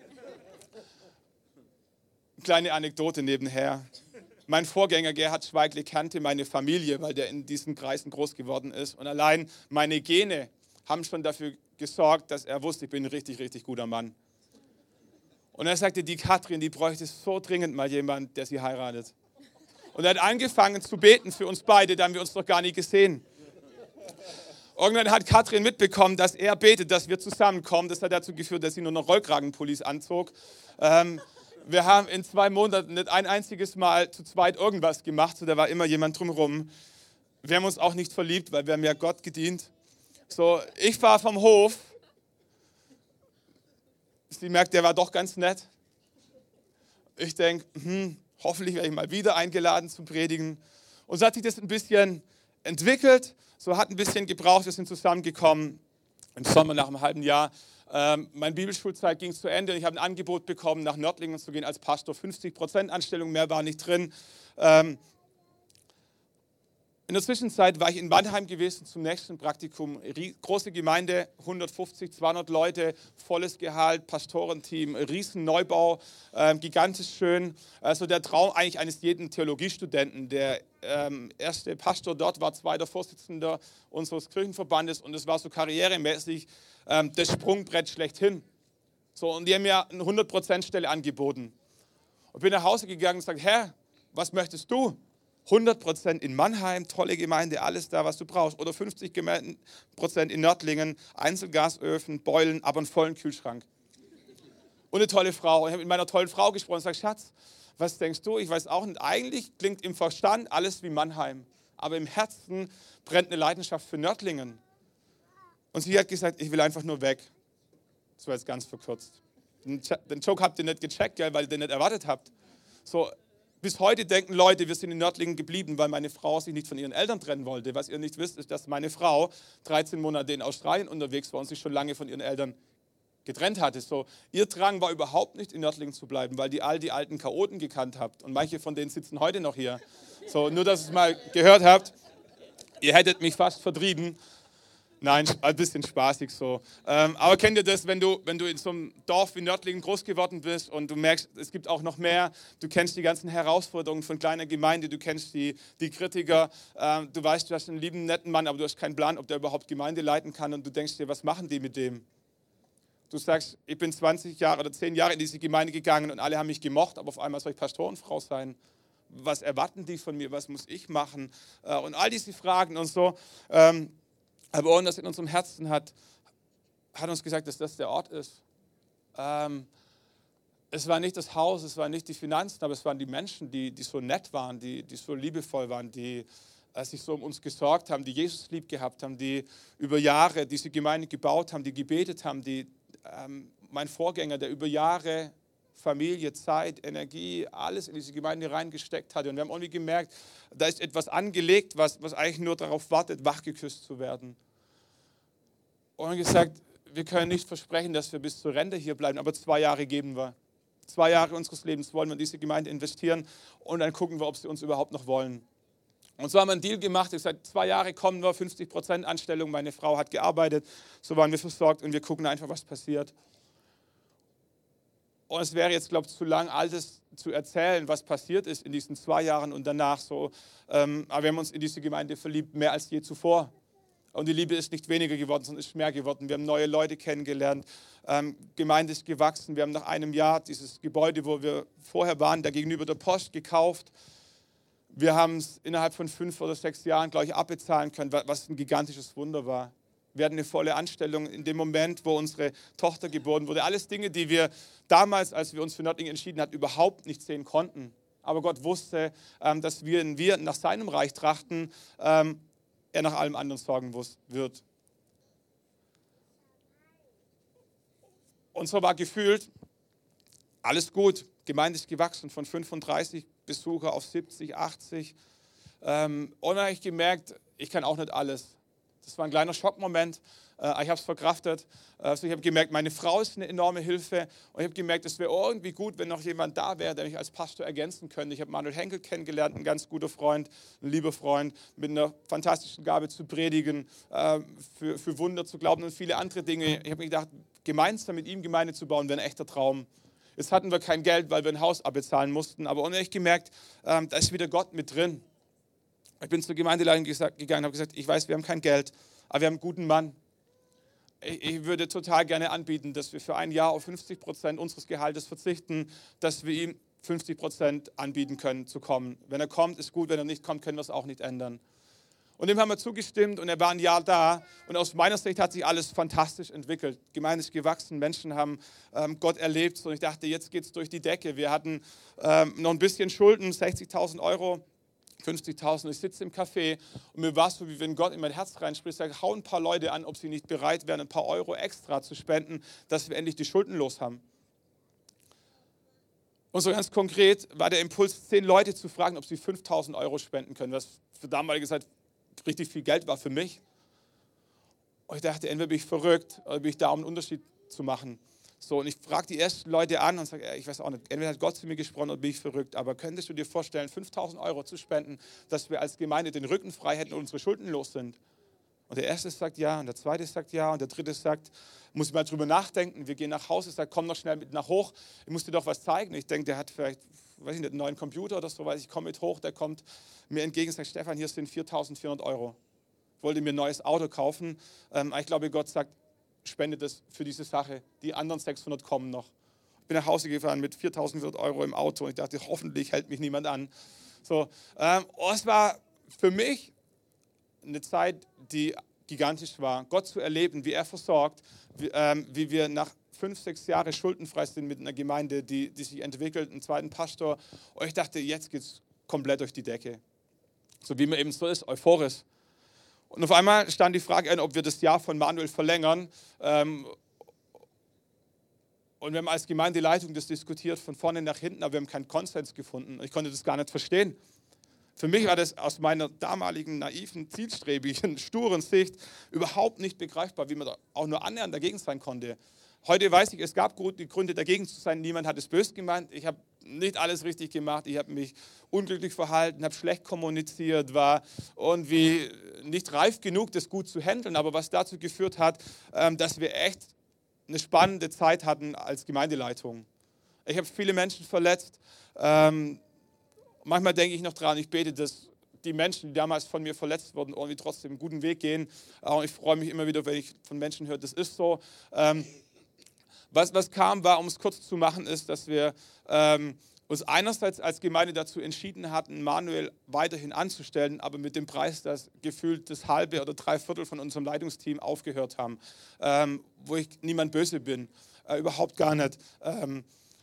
Kleine Anekdote nebenher. Mein Vorgänger Gerhard Schweigle kannte meine Familie, weil der in diesen Kreisen groß geworden ist. Und allein meine Gene haben schon dafür gesorgt, dass er wusste, ich bin ein richtig, richtig guter Mann. Und er sagte, die Katrin, die bräuchte so dringend mal jemand, der sie heiratet. Und er hat angefangen zu beten für uns beide, da haben wir uns noch gar nie gesehen. Irgendwann hat Katrin mitbekommen, dass er betet, dass wir zusammenkommen. Das hat dazu geführt, dass sie nur noch Rollkragenpullis anzog. Ähm, wir haben in zwei Monaten nicht ein einziges Mal zu zweit irgendwas gemacht, so, da war immer jemand drumherum. Wir haben uns auch nicht verliebt, weil wir haben ja Gott gedient. So, ich fahre vom Hof. Sie merkt, der war doch ganz nett. Ich denke, hm, hoffentlich werde ich mal wieder eingeladen zum Predigen. Und so hat sich das ein bisschen entwickelt, so hat ein bisschen gebraucht, wir sind zusammengekommen. Im Sommer nach einem halben Jahr. Ähm, meine Bibelschulzeit ging zu Ende. Ich habe ein Angebot bekommen, nach Nördlingen zu gehen als Pastor. fünfzig Prozent Anstellung, mehr war nicht drin. Ähm, In der Zwischenzeit war ich in Mannheim gewesen zum nächsten Praktikum. Große Gemeinde, hundertfünfzig, zweihundert Leute, volles Gehalt, Pastorenteam, Riesenneubau, äh, gigantisch schön. Also der Traum eigentlich eines jeden Theologiestudenten. Der ähm, erste Pastor dort war zweiter Vorsitzender unseres Kirchenverbandes und es war so karrieremäßig ähm, das Sprungbrett schlechthin. So, und die haben mir eine hundert Prozent Stelle angeboten. Und bin nach Hause gegangen und gesagt, Herr, was möchtest du? hundert Prozent in Mannheim, tolle Gemeinde, alles da, was du brauchst. Oder fünfzig Prozent in Nördlingen, Einzelgasöfen, Beulen, aber einen vollen Kühlschrank. Und eine tolle Frau. Ich habe mit meiner tollen Frau gesprochen und gesagt, Schatz, was denkst du? Ich weiß auch nicht. Eigentlich klingt im Verstand alles wie Mannheim. Aber im Herzen brennt eine Leidenschaft für Nördlingen. Und sie hat gesagt, ich will einfach nur weg. Das war jetzt ganz verkürzt. Den Joke habt ihr nicht gecheckt, gell, weil ihr den nicht erwartet habt. So, bis heute denken Leute, wir sind in Nördlingen geblieben, weil meine Frau sich nicht von ihren Eltern trennen wollte. Was ihr nicht wisst, ist, dass meine Frau dreizehn Monate in Australien unterwegs war und sich schon lange von ihren Eltern getrennt hatte. So, ihr Drang war überhaupt nicht, in Nördlingen zu bleiben, weil ihr all die alten Chaoten gekannt habt. Und manche von denen sitzen heute noch hier. So, nur, dass ihr es mal gehört habt, ihr hättet mich fast vertrieben. Nein, ein bisschen spaßig so. Ähm, aber kennt ihr das, wenn du, wenn du in so einem Dorf wie Nördlingen groß geworden bist und du merkst, es gibt auch noch mehr, du kennst die ganzen Herausforderungen von kleiner Gemeinde, du kennst die, die Kritiker, ähm, du weißt, du hast einen lieben, netten Mann, aber du hast keinen Plan, ob der überhaupt Gemeinde leiten kann und du denkst dir, was machen die mit dem? Du sagst, ich bin zwanzig Jahre oder zehn Jahre in diese Gemeinde gegangen und alle haben mich gemocht, aber auf einmal soll ich Pastorenfrau sein. was erwarten die von mir, was muss ich machen äh, und all diese Fragen und so. Ähm, aber ohne das in unserem Herzen hat, hat uns gesagt, dass das der Ort ist. Ähm, es war nicht das Haus, es waren nicht die Finanzen, aber es waren die Menschen, die, die so nett waren, die, die so liebevoll waren, die äh, sich so um uns gesorgt haben, die Jesus lieb gehabt haben, die über Jahre diese Gemeinde gebaut haben, die gebetet haben, die ähm, mein Vorgänger, der über Jahre Familie, Zeit, Energie, alles in diese Gemeinde reingesteckt hatte. Und wir haben irgendwie gemerkt, da ist etwas angelegt, was, was eigentlich nur darauf wartet, wachgeküsst zu werden. Und gesagt, wir können nicht versprechen, dass wir bis zur Rente hier bleiben, aber zwei Jahre geben wir. Zwei Jahre unseres Lebens wollen wir in diese Gemeinde investieren und dann gucken wir, ob sie uns überhaupt noch wollen. Und so haben wir einen Deal gemacht. Ich gesagt, zwei Jahre kommen wir, fünfzig Prozent Anstellung. Meine Frau hat gearbeitet, so waren wir versorgt und wir gucken einfach, was passiert. Und es wäre jetzt, glaube ich, zu lang, all das zu erzählen, was passiert ist in diesen zwei Jahren und danach so. Ähm, aber wir haben uns in diese Gemeinde verliebt, mehr als je zuvor. Und die Liebe ist nicht weniger geworden, sondern ist mehr geworden. Wir haben neue Leute kennengelernt. Ähm, Gemeinde ist gewachsen. Wir haben nach einem Jahr dieses Gebäude, wo wir vorher waren, da gegenüber der Post gekauft. Wir haben es innerhalb von fünf oder sechs Jahren, glaube ich, abbezahlen können, was ein gigantisches Wunder war. Wir hatten eine volle Anstellung in dem Moment, wo unsere Tochter geboren wurde. Alles Dinge, die wir damals, als wir uns für Nördlingen entschieden hatten, überhaupt nicht sehen konnten. Aber Gott wusste, ähm, dass wir, wenn wir nach seinem Reich trachten, ähm, er nach allem anderen sorgen wird. Und so war gefühlt, alles gut. Gemeinde ist gewachsen von fünfunddreißig Besucher auf siebzig, achtzig. Ähm, und dann habe ich gemerkt, ich kann auch nicht alles. Das war ein kleiner Schockmoment. Äh, ich habe es verkraftet. Also ich habe gemerkt, meine Frau ist eine enorme Hilfe. Und ich habe gemerkt, es wäre irgendwie gut, wenn noch jemand da wäre, der mich als Pastor ergänzen könnte. Ich habe Manuel Henkel kennengelernt, ein ganz guter Freund, ein lieber Freund, mit einer fantastischen Gabe zu predigen, äh, für, für Wunder zu glauben und viele andere Dinge. Ich habe mir gedacht, gemeinsam mit ihm Gemeinde zu bauen, wäre ein echter Traum. Jetzt hatten wir kein Geld, weil wir ein Haus abbezahlen mussten. Aber und ich gemerkt, äh, da ist wieder Gott mit drin. Ich bin zur Gemeindeleitung gegangen und habe gesagt, ich weiß, wir haben kein Geld, aber wir haben einen guten Mann. Ich würde total gerne anbieten, dass wir für ein Jahr auf fünfzig Prozent unseres Gehaltes verzichten, dass wir ihm fünfzig Prozent anbieten können, zu kommen. Wenn er kommt, ist gut, wenn er nicht kommt, können wir es auch nicht ändern. Und dem haben wir zugestimmt und er war ein Jahr da. Und aus meiner Sicht hat sich alles fantastisch entwickelt. Die Gemeinde ist gewachsen, Menschen haben ähm, Gott erlebt. Und ich dachte, jetzt geht es durch die Decke. Wir hatten ähm, noch ein bisschen Schulden, sechzigtausend Euro. fünfzigtausend, ich sitze im Café und mir war es so, wie wenn Gott in mein Herz reinspricht, sagt, hau ein paar Leute an, ob sie nicht bereit wären, ein paar Euro extra zu spenden, dass wir endlich die Schulden los haben. Und so ganz konkret war der Impuls, zehn Leute zu fragen, ob sie fünftausend Euro spenden können, was für damalige Zeit richtig viel Geld war für mich. Und ich dachte, entweder bin ich verrückt oder bin ich da, um einen Unterschied zu machen. So, und ich frage die ersten Leute an und sage, ich weiß auch nicht, entweder hat Gott zu mir gesprochen oder bin ich verrückt, aber könntest du dir vorstellen, fünftausend Euro zu spenden, dass wir als Gemeinde den Rücken frei hätten und unsere Schulden los sind? Und der erste sagt ja, und der zweite sagt ja, und der dritte sagt, muss ich mal drüber nachdenken, wir gehen nach Hause, sagt, komm noch schnell mit nach hoch, ich muss dir doch was zeigen. Ich denke, der hat vielleicht, weiß ich nicht, einen neuen Computer oder so, weiß ich, komme mit hoch, der kommt mir entgegen und sagt, Stefan, hier sind viertausendvierhundert Euro. Ich wollte mir ein neues Auto kaufen, ähm, ich glaube, Gott sagt, spende das für diese Sache. Die anderen sechshundert kommen noch. Ich bin nach Hause gefahren mit viertausendvierhundert Euro im Auto und ich dachte, hoffentlich hält mich niemand an. So, ähm, oh, es war für mich eine Zeit, die gigantisch war. Gott zu erleben, wie er versorgt, wie, ähm, wie wir nach fünf, sechs Jahren schuldenfrei sind mit einer Gemeinde, die, die sich entwickelt, einen zweiten Pastor. Und ich dachte, jetzt geht es komplett durch die Decke. So wie man eben so ist, euphorisch. Und auf einmal stand die Frage an, ob wir das Jahr von Manuel verlängern. Und wir haben als Gemeindeleitung das diskutiert, von vorne nach hinten, aber wir haben keinen Konsens gefunden. Ich konnte das gar nicht verstehen. Für mich war das aus meiner damaligen naiven, zielstrebigen, sturen Sicht überhaupt nicht begreifbar, wie man da auch nur annähernd dagegen sein konnte. Heute weiß ich, es gab gute Gründe dagegen zu sein. Niemand hat es böse gemeint. Ich habe nicht alles richtig gemacht. Ich habe mich unglücklich verhalten, habe schlecht kommuniziert, war irgendwie nicht reif genug, das gut zu handeln. Aber was dazu geführt hat, dass wir echt eine spannende Zeit hatten als Gemeindeleitung. Ich habe viele Menschen verletzt. Manchmal denke ich noch dran, ich bete, dass die Menschen, die damals von mir verletzt wurden, irgendwie trotzdem einen guten Weg gehen. Und ich freue mich immer wieder, wenn ich von Menschen höre, das ist so. Was, was kam, war, um es kurz zu machen, ist, dass wir ähm, uns einerseits als Gemeinde dazu entschieden hatten, Manuel weiterhin anzustellen, aber mit dem Preis, dass gefühlt das halbe oder drei Viertel von unserem Leitungsteam aufgehört haben, ähm, wo ich niemand böse bin, äh, überhaupt gar nicht. Ähm,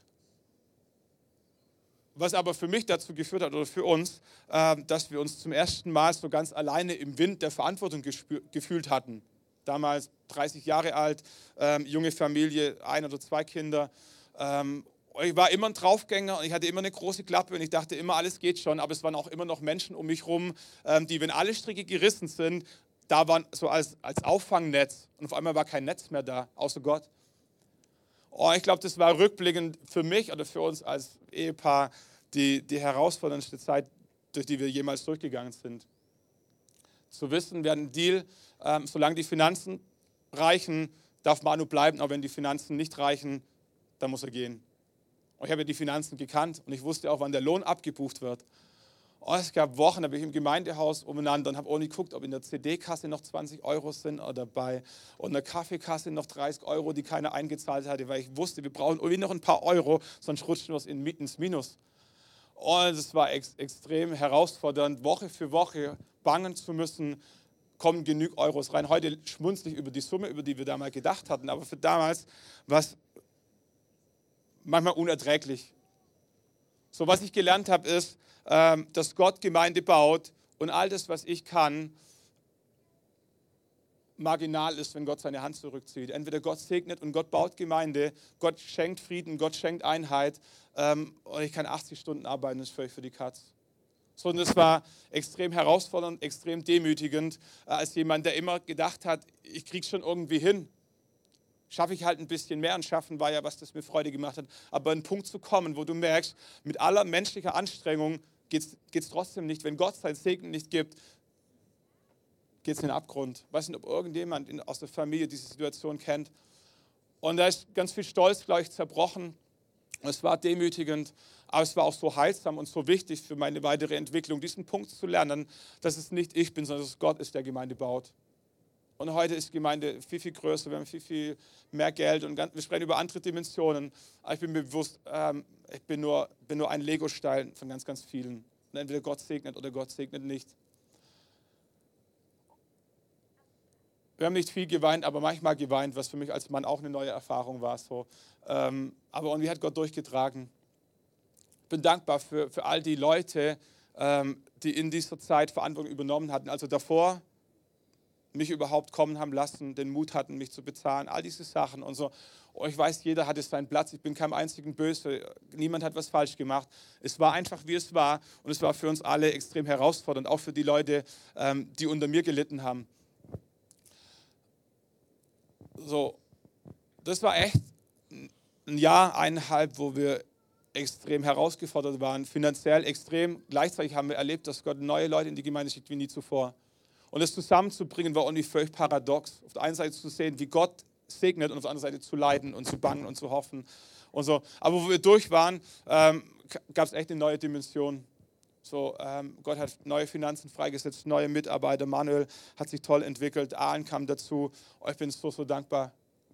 was aber für mich dazu geführt hat, oder für uns, äh, dass wir uns zum ersten Mal so ganz alleine im Wind der Verantwortung gefühlt hatten. Damals dreißig Jahre alt, ähm, junge Familie, ein oder zwei Kinder. Ähm, Ich war immer ein Draufgänger und ich hatte immer eine große Klappe und ich dachte immer, alles geht schon, aber es waren auch immer noch Menschen um mich herum, ähm, die, wenn alle Stricke gerissen sind, da waren so als, als Auffangnetz und auf einmal war kein Netz mehr da, außer Gott. Oh, ich glaube, das war rückblickend für mich oder für uns als Ehepaar die, die herausforderndste Zeit, durch die wir jemals durchgegangen sind. Zu wissen, wir haben einen Deal, ähm, solange die Finanzen reichen, darf Manu bleiben, aber wenn die Finanzen nicht reichen, dann muss er gehen. Und ich habe ja die Finanzen gekannt und ich wusste auch, wann der Lohn abgebucht wird. Oh, es gab Wochen, da bin ich im Gemeindehaus umeinander und habe auch nicht geguckt, ob in der C D-Kasse noch zwanzig Euro sind oder bei und in der Kaffeekasse noch dreißig Euro, die keiner eingezahlt hatte, weil ich wusste, wir brauchen irgendwie noch ein paar Euro, sonst rutschen wir in, ins Minus. Und es war ex extrem herausfordernd, Woche für Woche bangen zu müssen, kommen genug Euros rein. Heute schmunzle ich über die Summe, über die wir damals gedacht hatten, aber für damals war es manchmal unerträglich. So, was ich gelernt habe, ist, ähm, dass Gott Gemeinde baut und all das, was ich kann, marginal ist, wenn Gott seine Hand zurückzieht. Entweder Gott segnet und Gott baut Gemeinde, Gott schenkt Frieden, Gott schenkt Einheit ähm, und ich kann achtzig Stunden arbeiten, das ist völlig für die Katz. So, und das war extrem herausfordernd, extrem demütigend, äh, als jemand, der immer gedacht hat, ich krieg's schon irgendwie hin. Schaffe ich halt ein bisschen mehr und schaffen war ja, was das mir Freude gemacht hat. Aber an einen Punkt zu kommen, wo du merkst, mit aller menschlicher Anstrengung geht es trotzdem nicht. Wenn Gott sein Segen nicht gibt, geht es in den Abgrund. Ich weiß nicht, ob irgendjemand in, aus der Familie diese Situation kennt. Und da ist ganz viel Stolz, glaube ich, zerbrochen. Und es war demütigend, aber es war auch so heilsam und so wichtig für meine weitere Entwicklung, diesen Punkt zu lernen, dass es nicht ich bin, sondern dass es Gott ist, der Gemeinde baut. Und heute ist die Gemeinde viel, viel größer, wir haben viel, viel mehr Geld und wir sprechen über andere Dimensionen. Aber ich bin mir bewusst, ähm, ich bin nur, bin nur ein Legostein von ganz, ganz vielen. Und entweder Gott segnet oder Gott segnet nicht. Wir haben nicht viel geweint, aber manchmal geweint, was für mich als Mann auch eine neue Erfahrung war. So. Ähm, aber irgendwie hat Gott durchgetragen. Ich bin dankbar für, für all die Leute, ähm, die in dieser Zeit Verantwortung übernommen hatten. Also davor mich überhaupt kommen haben lassen, den Mut hatten, mich zu bezahlen, all diese Sachen und so. Und ich weiß, jeder hatte seinen Platz, ich bin keinem einzigen böse, niemand hat was falsch gemacht. Es war einfach, wie es war und es war für uns alle extrem herausfordernd, auch für die Leute, ähm, die unter mir gelitten haben. So, das war echt ein Jahr, eineinhalb, wo wir extrem herausgefordert waren, finanziell extrem. Gleichzeitig haben wir erlebt, dass Gott neue Leute in die Gemeinde schickt wie nie zuvor. Und das zusammenzubringen war irgendwie völlig paradox. Auf der einen Seite zu sehen, wie Gott segnet und auf der anderen Seite zu leiden und zu bangen und zu hoffen. Und so. Aber wo wir durch waren, ähm, gab es echt eine neue Dimension. So, ähm, Gott hat neue Finanzen freigesetzt, neue Mitarbeiter. Manuel hat sich toll entwickelt. Aalen kam dazu. Oh, ich bin so, so dankbar.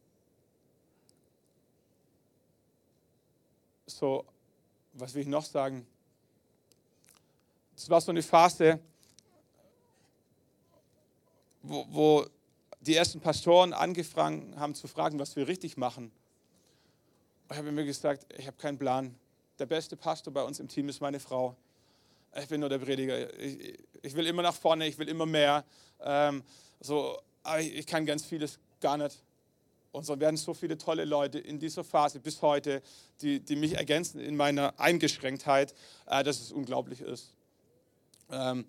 So, was will ich noch sagen? Es war so eine Phase, Wo, wo die ersten Pastoren angefangen haben zu fragen, was wir richtig machen. Ich habe mir gesagt, ich habe keinen Plan. Der beste Pastor bei uns im Team ist meine Frau. Ich bin nur der Prediger. Ich, ich will immer nach vorne, ich will immer mehr. Ähm, so, aber ich, ich kann ganz vieles gar nicht. Und so werden so viele tolle Leute in dieser Phase bis heute, die, die mich ergänzen in meiner Eingeschränktheit, äh, dass es unglaublich ist. Ähm,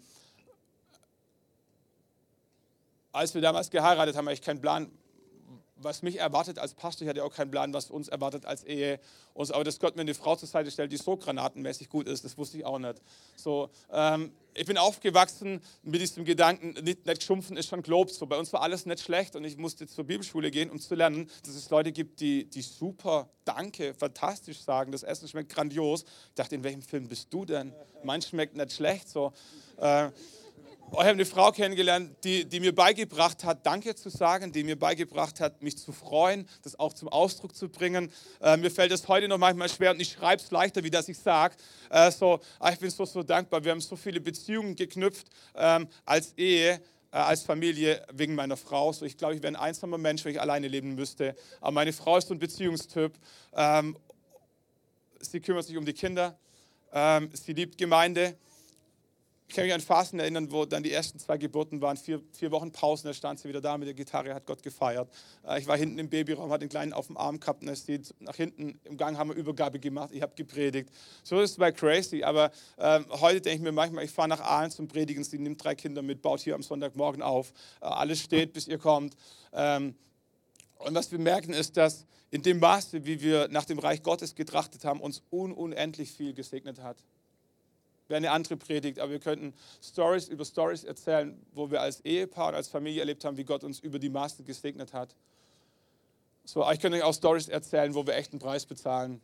Als wir damals geheiratet haben, hatte ich keinen Plan, was mich erwartet als Pastor. Ich hatte auch keinen Plan, was uns erwartet als Ehe. Aber dass Gott mir eine Frau zur Seite stellt, die so granatenmäßig gut ist, das wusste ich auch nicht. So, ähm, ich bin aufgewachsen mit diesem Gedanken, nicht, nicht schimpfen ist schon gelobt. So, bei uns war alles nicht schlecht und ich musste zur Bibelschule gehen, um zu lernen, dass es Leute gibt, die, die super, danke, fantastisch sagen. Das Essen schmeckt grandios. Ich dachte, in welchem Film bist du denn? Mein schmeckt nicht schlecht. So. Äh, Ich habe eine Frau kennengelernt, die, die mir beigebracht hat, Danke zu sagen, die mir beigebracht hat, mich zu freuen, das auch zum Ausdruck zu bringen. Äh, mir fällt es heute noch manchmal schwer und ich schreibe es leichter, wie das ich sage. Äh, so, ich bin so, so dankbar. Wir haben so viele Beziehungen geknüpft ähm, als Ehe, äh, als Familie wegen meiner Frau. So, ich glaube, ich wäre ein einsamer Mensch, wenn ich alleine leben müsste. Aber meine Frau ist so ein Beziehungstyp. Ähm, sie kümmert sich um die Kinder. Ähm, sie liebt Gemeinde. Ich kann mich an Phasen erinnern, wo dann die ersten zwei Geburten waren, vier, vier Wochen Pausen, da stand sie wieder da mit der Gitarre, hat Gott gefeiert. Ich war hinten im Babyraum, hatte den Kleinen auf dem Arm gehabt, und sie nach hinten im Gang haben wir Übergabe gemacht, ich habe gepredigt. So ist es bei Crazy, aber äh, heute denke ich mir manchmal, ich fahre nach Aalen zum Predigen, sie nimmt drei Kinder mit, baut hier am Sonntagmorgen auf, äh, alles steht, bis ihr kommt. Ähm, und was wir merken ist, dass in dem Maße, wie wir nach dem Reich Gottes getrachtet haben, uns un unendlich viel gesegnet hat. Wäre eine andere Predigt, aber wir könnten Stories über Stories erzählen, wo wir als Ehepaar und als Familie erlebt haben, wie Gott uns über die Maßen gesegnet hat. So, ich könnte euch auch Stories erzählen, wo wir echt einen Preis bezahlen.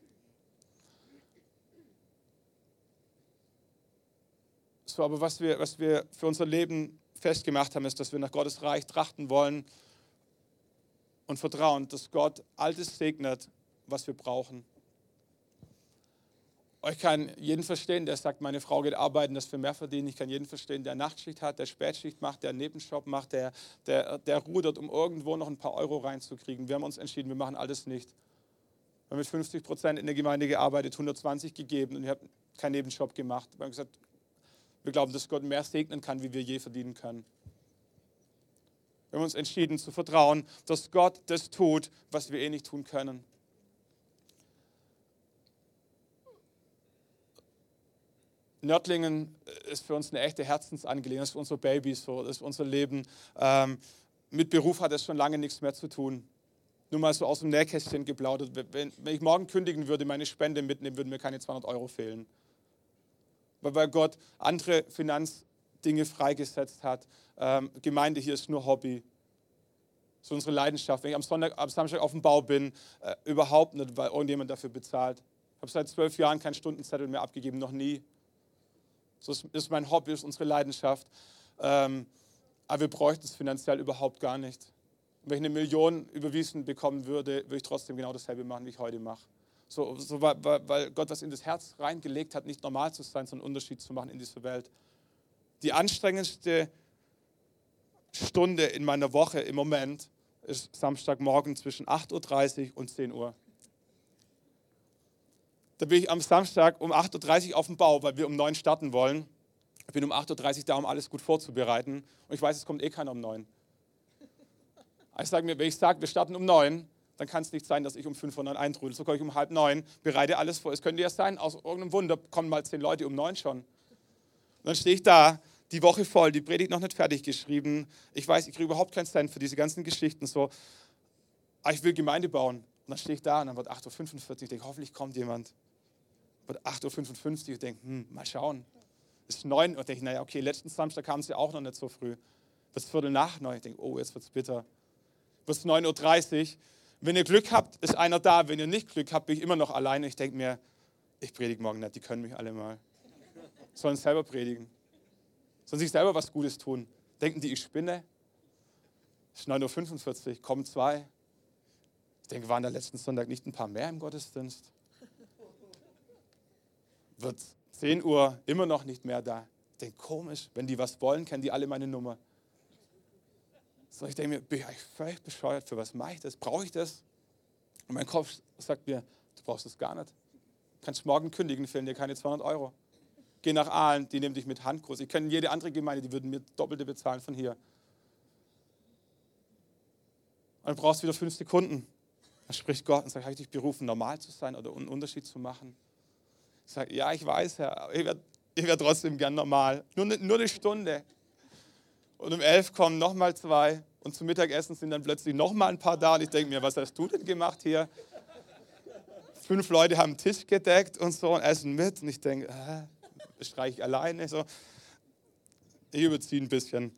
So, aber was wir, was wir für unser Leben festgemacht haben, ist, dass wir nach Gottes Reich trachten wollen und vertrauen, dass Gott alles segnet, was wir brauchen. Ich kann jeden verstehen, der sagt, meine Frau geht arbeiten, dass wir mehr verdienen. Ich kann jeden verstehen, der Nachtschicht hat, der Spätschicht macht, der einen Nebenjob macht, der, der, der rudert, um irgendwo noch ein paar Euro reinzukriegen. Wir haben uns entschieden, wir machen alles nicht. Wir haben mit fünfzig Prozent in der Gemeinde gearbeitet, hundertzwanzig gegeben und ich habe keinen Nebenjob gemacht. Wir haben gesagt, wir glauben, dass Gott mehr segnen kann, wie wir je verdienen können. Wir haben uns entschieden zu vertrauen, dass Gott das tut, was wir eh nicht tun können. Nördlingen ist für uns eine echte Herzensangelegenheit, das ist unser Baby, so, das ist unser Leben. Ähm, mit Beruf hat es schon lange nichts mehr zu tun. Nur mal so aus dem Nähkästchen geplaudert. Wenn, wenn ich morgen kündigen würde, meine Spende mitnehmen, würden mir keine zweihundert Euro fehlen. Weil, weil Gott andere Finanzdinge freigesetzt hat. Ähm, Gemeinde hier ist nur Hobby. So unsere Leidenschaft. Wenn ich am, Sonntag, am Samstag auf dem Bau bin, äh, überhaupt nicht, weil irgendjemand dafür bezahlt. Ich habe seit zwölf Jahren keinen Stundenzettel mehr abgegeben, noch nie. Das ist mein Hobby, das ist unsere Leidenschaft. Ähm, aber wir bräuchten es finanziell überhaupt gar nicht. Wenn ich eine Million überwiesen bekommen würde, würde ich trotzdem genau dasselbe machen, wie ich heute mache. So, so, weil, weil Gott was in das Herz reingelegt hat, nicht normal zu sein, sondern einen Unterschied zu machen in dieser Welt. Die anstrengendste Stunde in meiner Woche im Moment ist Samstagmorgen zwischen acht Uhr dreißig und zehn Uhr. Da bin ich am Samstag um acht Uhr dreißig auf dem Bau, weil wir um neun starten wollen. Ich bin um acht Uhr dreißig da, um alles gut vorzubereiten. Und ich weiß, es kommt eh keiner um neun. Ich sage mir, wenn ich sage, wir starten um neun, dann kann es nicht sein, dass ich um fünf Uhr neun eintrudel. So komme ich um halb neun, bereite alles vor. Es könnte ja sein, aus irgendeinem Wunder kommen mal zehn Leute um neun schon. Und dann stehe ich da, die Woche voll, die Predigt noch nicht fertig geschrieben. Ich weiß, ich kriege überhaupt keinen Cent für diese ganzen Geschichten. So. Aber ich will Gemeinde bauen. Und dann stehe ich da und dann wird acht Uhr fünfundvierzig. Ich denke, hoffentlich kommt jemand. Wird acht Uhr fünfundfünfzig. Ich denke, hm, mal schauen. Es ist neun Uhr. Ich denke, naja, okay, letzten Samstag kamen sie auch noch nicht so früh. Bis Viertel nach neun. Ich denke, oh, jetzt wird es bitter. Bis neun Uhr dreißig. Wenn ihr Glück habt, ist einer da. Wenn ihr nicht Glück habt, bin ich immer noch alleine. Ich denke mir, ich predige morgen nicht, die können mich alle mal. Sollen selber predigen. Sollen sich selber was Gutes tun. Denken die, ich spinne? Es ist neun Uhr fünfundvierzig, kommen zwei. Ich denke, waren da letzten Sonntag nicht ein paar mehr im Gottesdienst? Wird zehn Uhr immer noch nicht mehr da. Ich denke, komisch, wenn die was wollen, kennen die alle meine Nummer. So, ich denke mir, bin ich völlig bescheuert, für was mache ich das? Brauche ich das? Und mein Kopf sagt mir, du brauchst das gar nicht. Du kannst morgen kündigen, fehlen dir keine zweihundert Euro. Geh nach Aalen, die nehmen dich mit Handgruß. Ich kenne jede andere Gemeinde, die würden mir Doppelte bezahlen von hier. Und dann brauchst du wieder fünf Sekunden. Dann spricht Gott und sagt, habe ich dich berufen, normal zu sein oder einen Unterschied zu machen? Ich sage, ja, ich weiß, Herr, aber ich wäre ich wär trotzdem gern normal. Nur, nur eine Stunde. Und um elf kommen nochmal zwei und zum Mittagessen sind dann plötzlich nochmal ein paar da. Und ich denke mir, was hast du denn gemacht hier? Fünf Leute haben den Tisch gedeckt und so und essen mit. Und ich denke, äh, streiche ich alleine. So. Ich überziehe ein bisschen.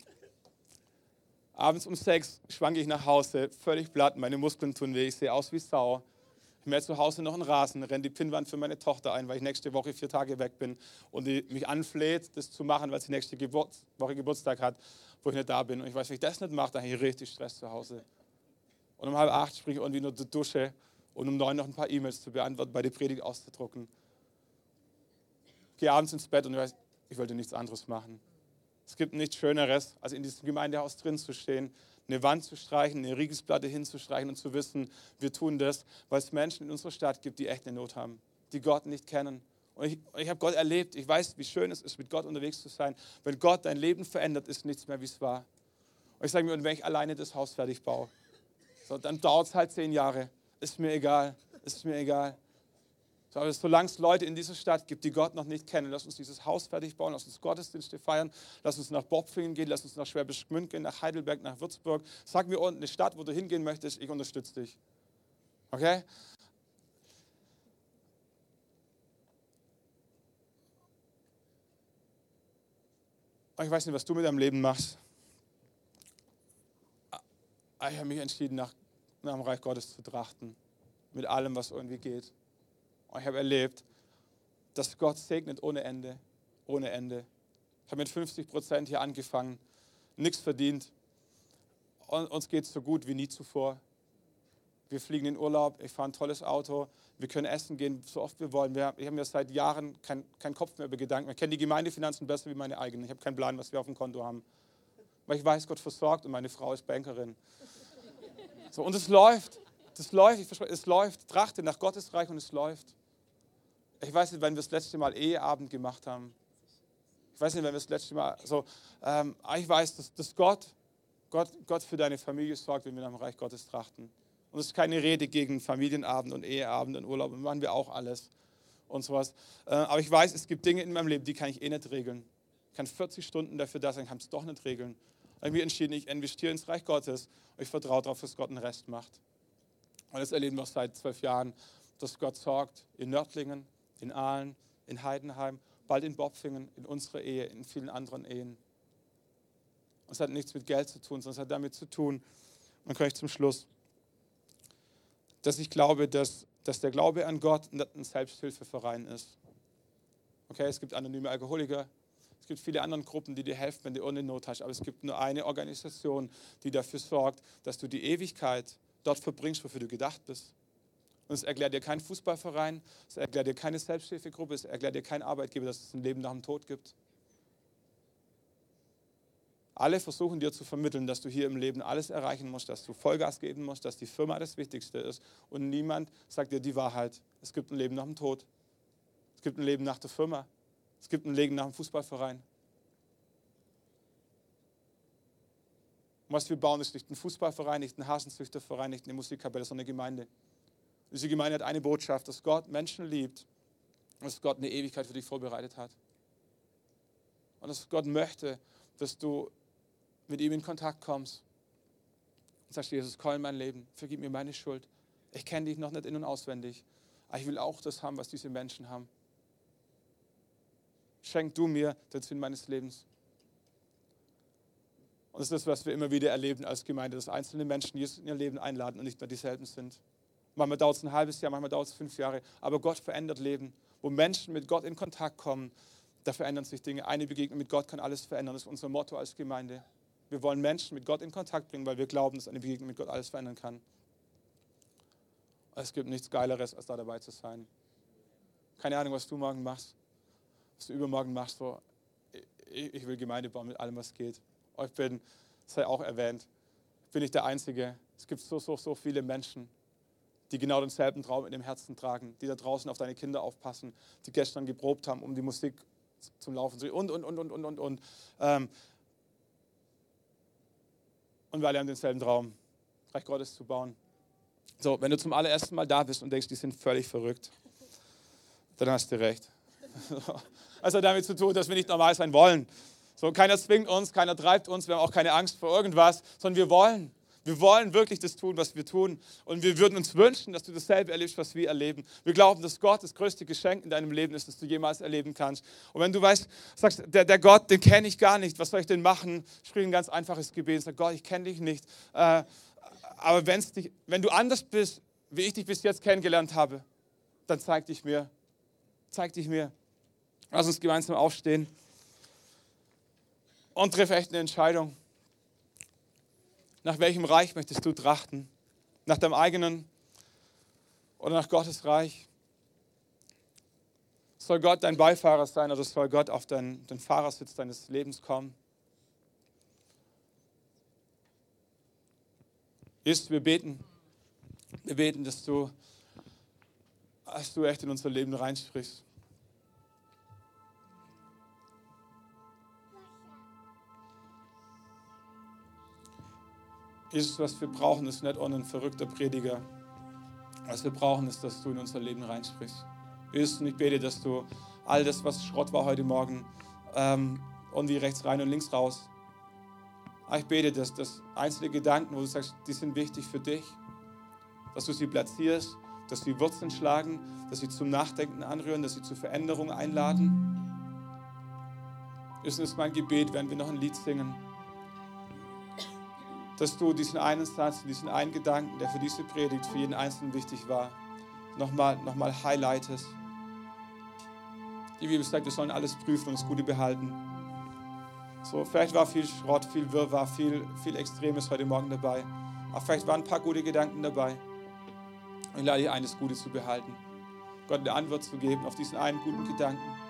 Abends um sechs schwanke ich nach Hause, völlig platt, meine Muskeln tun weh, ich sehe aus wie Sau. Ich mähe zu Hause noch einen Rasen, renne die Pinnwand für meine Tochter ein, weil ich nächste Woche vier Tage weg bin und die mich anfleht, das zu machen, weil sie nächste Geburt, Woche Geburtstag hat, wo ich nicht da bin. Und ich weiß, wenn ich das nicht mache, dann habe ich richtig Stress zu Hause. Und um halb acht springe ich irgendwie nur zur Dusche und um neun noch ein paar E-Mails zu beantworten, bei der Predigt auszudrucken. Gehe abends ins Bett und ich weiß, ich wollte nichts anderes machen. Es gibt nichts Schöneres, als in diesem Gemeindehaus drin zu stehen, eine Wand zu streichen, eine Riegesplatte hinzustreichen und zu wissen, wir tun das, weil es Menschen in unserer Stadt gibt, die echt eine Not haben, die Gott nicht kennen. Und ich, ich habe Gott erlebt, ich weiß, wie schön es ist, mit Gott unterwegs zu sein. Wenn Gott dein Leben verändert, ist nichts mehr, wie es war. Und ich sage mir, und wenn ich alleine das Haus fertig baue, so, dann dauert es halt zehn Jahre. Ist mir egal, ist mir egal. So, aber solange es Leute in dieser Stadt gibt, die Gott noch nicht kennen, lass uns dieses Haus fertig bauen, lass uns Gottesdienste feiern, lass uns nach Bopfingen gehen, lass uns nach Schwäbisch Gmünd gehen, nach Heidelberg, nach Würzburg. Sag mir unten eine Stadt, wo du hingehen möchtest, ich unterstütze dich. Okay? Ich weiß nicht, was du mit deinem Leben machst. Ich habe mich entschieden, nach, nach dem Reich Gottes zu trachten. Mit allem, was irgendwie geht. Und ich habe erlebt, dass Gott segnet ohne Ende. Ohne Ende. Ich habe mit fünfzig Prozent hier angefangen, nichts verdient. Und uns geht es so gut wie nie zuvor. Wir fliegen in Urlaub, ich fahre ein tolles Auto, wir können essen gehen, so oft wir wollen. Wir, ich habe mir seit Jahren keinen kein Kopf mehr über Gedanken. Ich kenne die Gemeindefinanzen besser wie meine eigenen. Ich habe keinen Plan, was wir auf dem Konto haben. Weil ich weiß, Gott versorgt und meine Frau ist Bankerin. So, und es läuft. Das läuft, ich verspreche, es läuft. Trachte nach Gottes Reich und es läuft. Ich weiß nicht, wann wir das letzte Mal Eheabend gemacht haben. Ich weiß nicht, wann wir das letzte Mal so. Ähm, ich weiß, dass, dass Gott, Gott, Gott für deine Familie sorgt, wenn wir nach dem Reich Gottes trachten. Und es ist keine Rede gegen Familienabend und Eheabend und Urlaub. Das machen wir auch alles und sowas. Äh, aber ich weiß, es gibt Dinge in meinem Leben, die kann ich eh nicht regeln. Ich kann vierzig Stunden dafür da sein, kann es doch nicht regeln. Ich habe mich entschieden, ich investiere ins Reich Gottes und ich vertraue darauf, dass Gott den Rest macht. Und das erleben wir seit zwölf Jahren, dass Gott sorgt in Nördlingen, in Aalen, in Heidenheim, bald in Bopfingen, in unserer Ehe, in vielen anderen Ehen. Und es hat nichts mit Geld zu tun, sondern es hat damit zu tun, dann komme ich zum Schluss, dass ich glaube, dass, dass der Glaube an Gott nicht ein Selbsthilfeverein ist. Okay, es gibt anonyme Alkoholiker, es gibt viele andere Gruppen, die dir helfen, wenn du irgendeine Not hast, aber es gibt nur eine Organisation, die dafür sorgt, dass du die Ewigkeit dort verbringst, wofür du gedacht bist. Und es erklärt dir kein Fußballverein, es erklärt dir keine Selbsthilfegruppe, es erklärt dir kein Arbeitgeber, dass es ein Leben nach dem Tod gibt. Alle versuchen dir zu vermitteln, dass du hier im Leben alles erreichen musst, dass du Vollgas geben musst, dass die Firma das Wichtigste ist. Und niemand sagt dir die Wahrheit. Es gibt ein Leben nach dem Tod. Es gibt ein Leben nach der Firma. Es gibt ein Leben nach dem Fußballverein. Und was wir bauen, ist nicht ein Fußballverein, nicht ein Hasenzüchterverein, nicht eine Musikkapelle, sondern eine Gemeinde. Diese Gemeinde hat eine Botschaft, dass Gott Menschen liebt und dass Gott eine Ewigkeit für dich vorbereitet hat. Und dass Gott möchte, dass du mit ihm in Kontakt kommst und sagst, Jesus, komm in mein Leben, vergib mir meine Schuld. Ich kenne dich noch nicht in- und auswendig, aber ich will auch das haben, was diese Menschen haben. Schenk du mir den Sinn meines Lebens. Und das ist das, was wir immer wieder erleben als Gemeinde, dass einzelne Menschen Jesus in ihr Leben einladen und nicht mehr dieselben sind. Manchmal dauert es ein halbes Jahr, manchmal dauert es fünf Jahre, aber Gott verändert Leben. Wo Menschen mit Gott in Kontakt kommen, da verändern sich Dinge. Eine Begegnung mit Gott kann alles verändern. Das ist unser Motto als Gemeinde. Wir wollen Menschen mit Gott in Kontakt bringen, weil wir glauben, dass eine Begegnung mit Gott alles verändern kann. Es gibt nichts Geileres, als da dabei zu sein. Keine Ahnung, was du morgen machst, was du übermorgen machst. So, ich, ich will Gemeinde bauen mit allem, was geht. Ich bin, das sei auch erwähnt, bin ich der Einzige. Es gibt so, so, so viele Menschen, die genau denselben Traum in dem Herzen tragen, die da draußen auf deine Kinder aufpassen, die gestern geprobt haben, um die Musik zum Laufen zu bringen und, und, und, und, und, und. Ähm, und wir alle haben denselben Traum, Reich Gottes zu bauen. So, wenn du zum allerersten Mal da bist und denkst, die sind völlig verrückt, dann hast du recht. Also damit zu tun, dass wir nicht normal sein wollen. So, keiner zwingt uns, keiner treibt uns, wir haben auch keine Angst vor irgendwas, sondern wir wollen. Wir wollen wirklich das tun, was wir tun. Und wir würden uns wünschen, dass du dasselbe erlebst, was wir erleben. Wir glauben, dass Gott das größte Geschenk in deinem Leben ist, das du jemals erleben kannst. Und wenn du weißt, sagst, der, der Gott, den kenne ich gar nicht, was soll ich denn machen? Sprich ein ganz einfaches Gebet. Sag, Gott, ich kenne dich nicht. Äh, aber wenn's dich, wenn du anders bist, wie ich dich bis jetzt kennengelernt habe, dann zeig dich mir. Zeig dich mir. Lass uns gemeinsam aufstehen und triff echt eine Entscheidung. Nach welchem Reich möchtest du trachten? Nach deinem eigenen oder nach Gottes Reich? Soll Gott dein Beifahrer sein oder soll Gott auf den, den Fahrersitz deines Lebens kommen? Jesus, wir beten. Wir beten, dass du, dass du echt in unser Leben reinsprichst. Jesus, was wir brauchen, ist nicht ein verrückter Prediger. Was wir brauchen, ist, dass du in unser Leben reinsprichst. Jesus, und ich bete, dass du all das, was Schrott war heute Morgen, ähm, irgendwie rechts rein und links raus. Aber ich bete, dass das einzelne Gedanken, wo du sagst, die sind wichtig für dich, dass du sie platzierst, dass sie Wurzeln schlagen, dass sie zum Nachdenken anrühren, dass sie zur Veränderung einladen. Das ist mein Gebet, wenn wir noch ein Lied singen, dass du diesen einen Satz, diesen einen Gedanken, der für diese Predigt für jeden Einzelnen wichtig war, nochmal noch mal highlightest. Die Bibel sagt, wir sollen alles prüfen und das Gute behalten. So, vielleicht war viel Schrott, viel Wirrwarr, viel, viel Extremes heute Morgen dabei. Aber vielleicht waren ein paar gute Gedanken dabei. Und ich lade dich ein, das Gute zu behalten. Gott eine Antwort zu geben auf diesen einen guten Gedanken.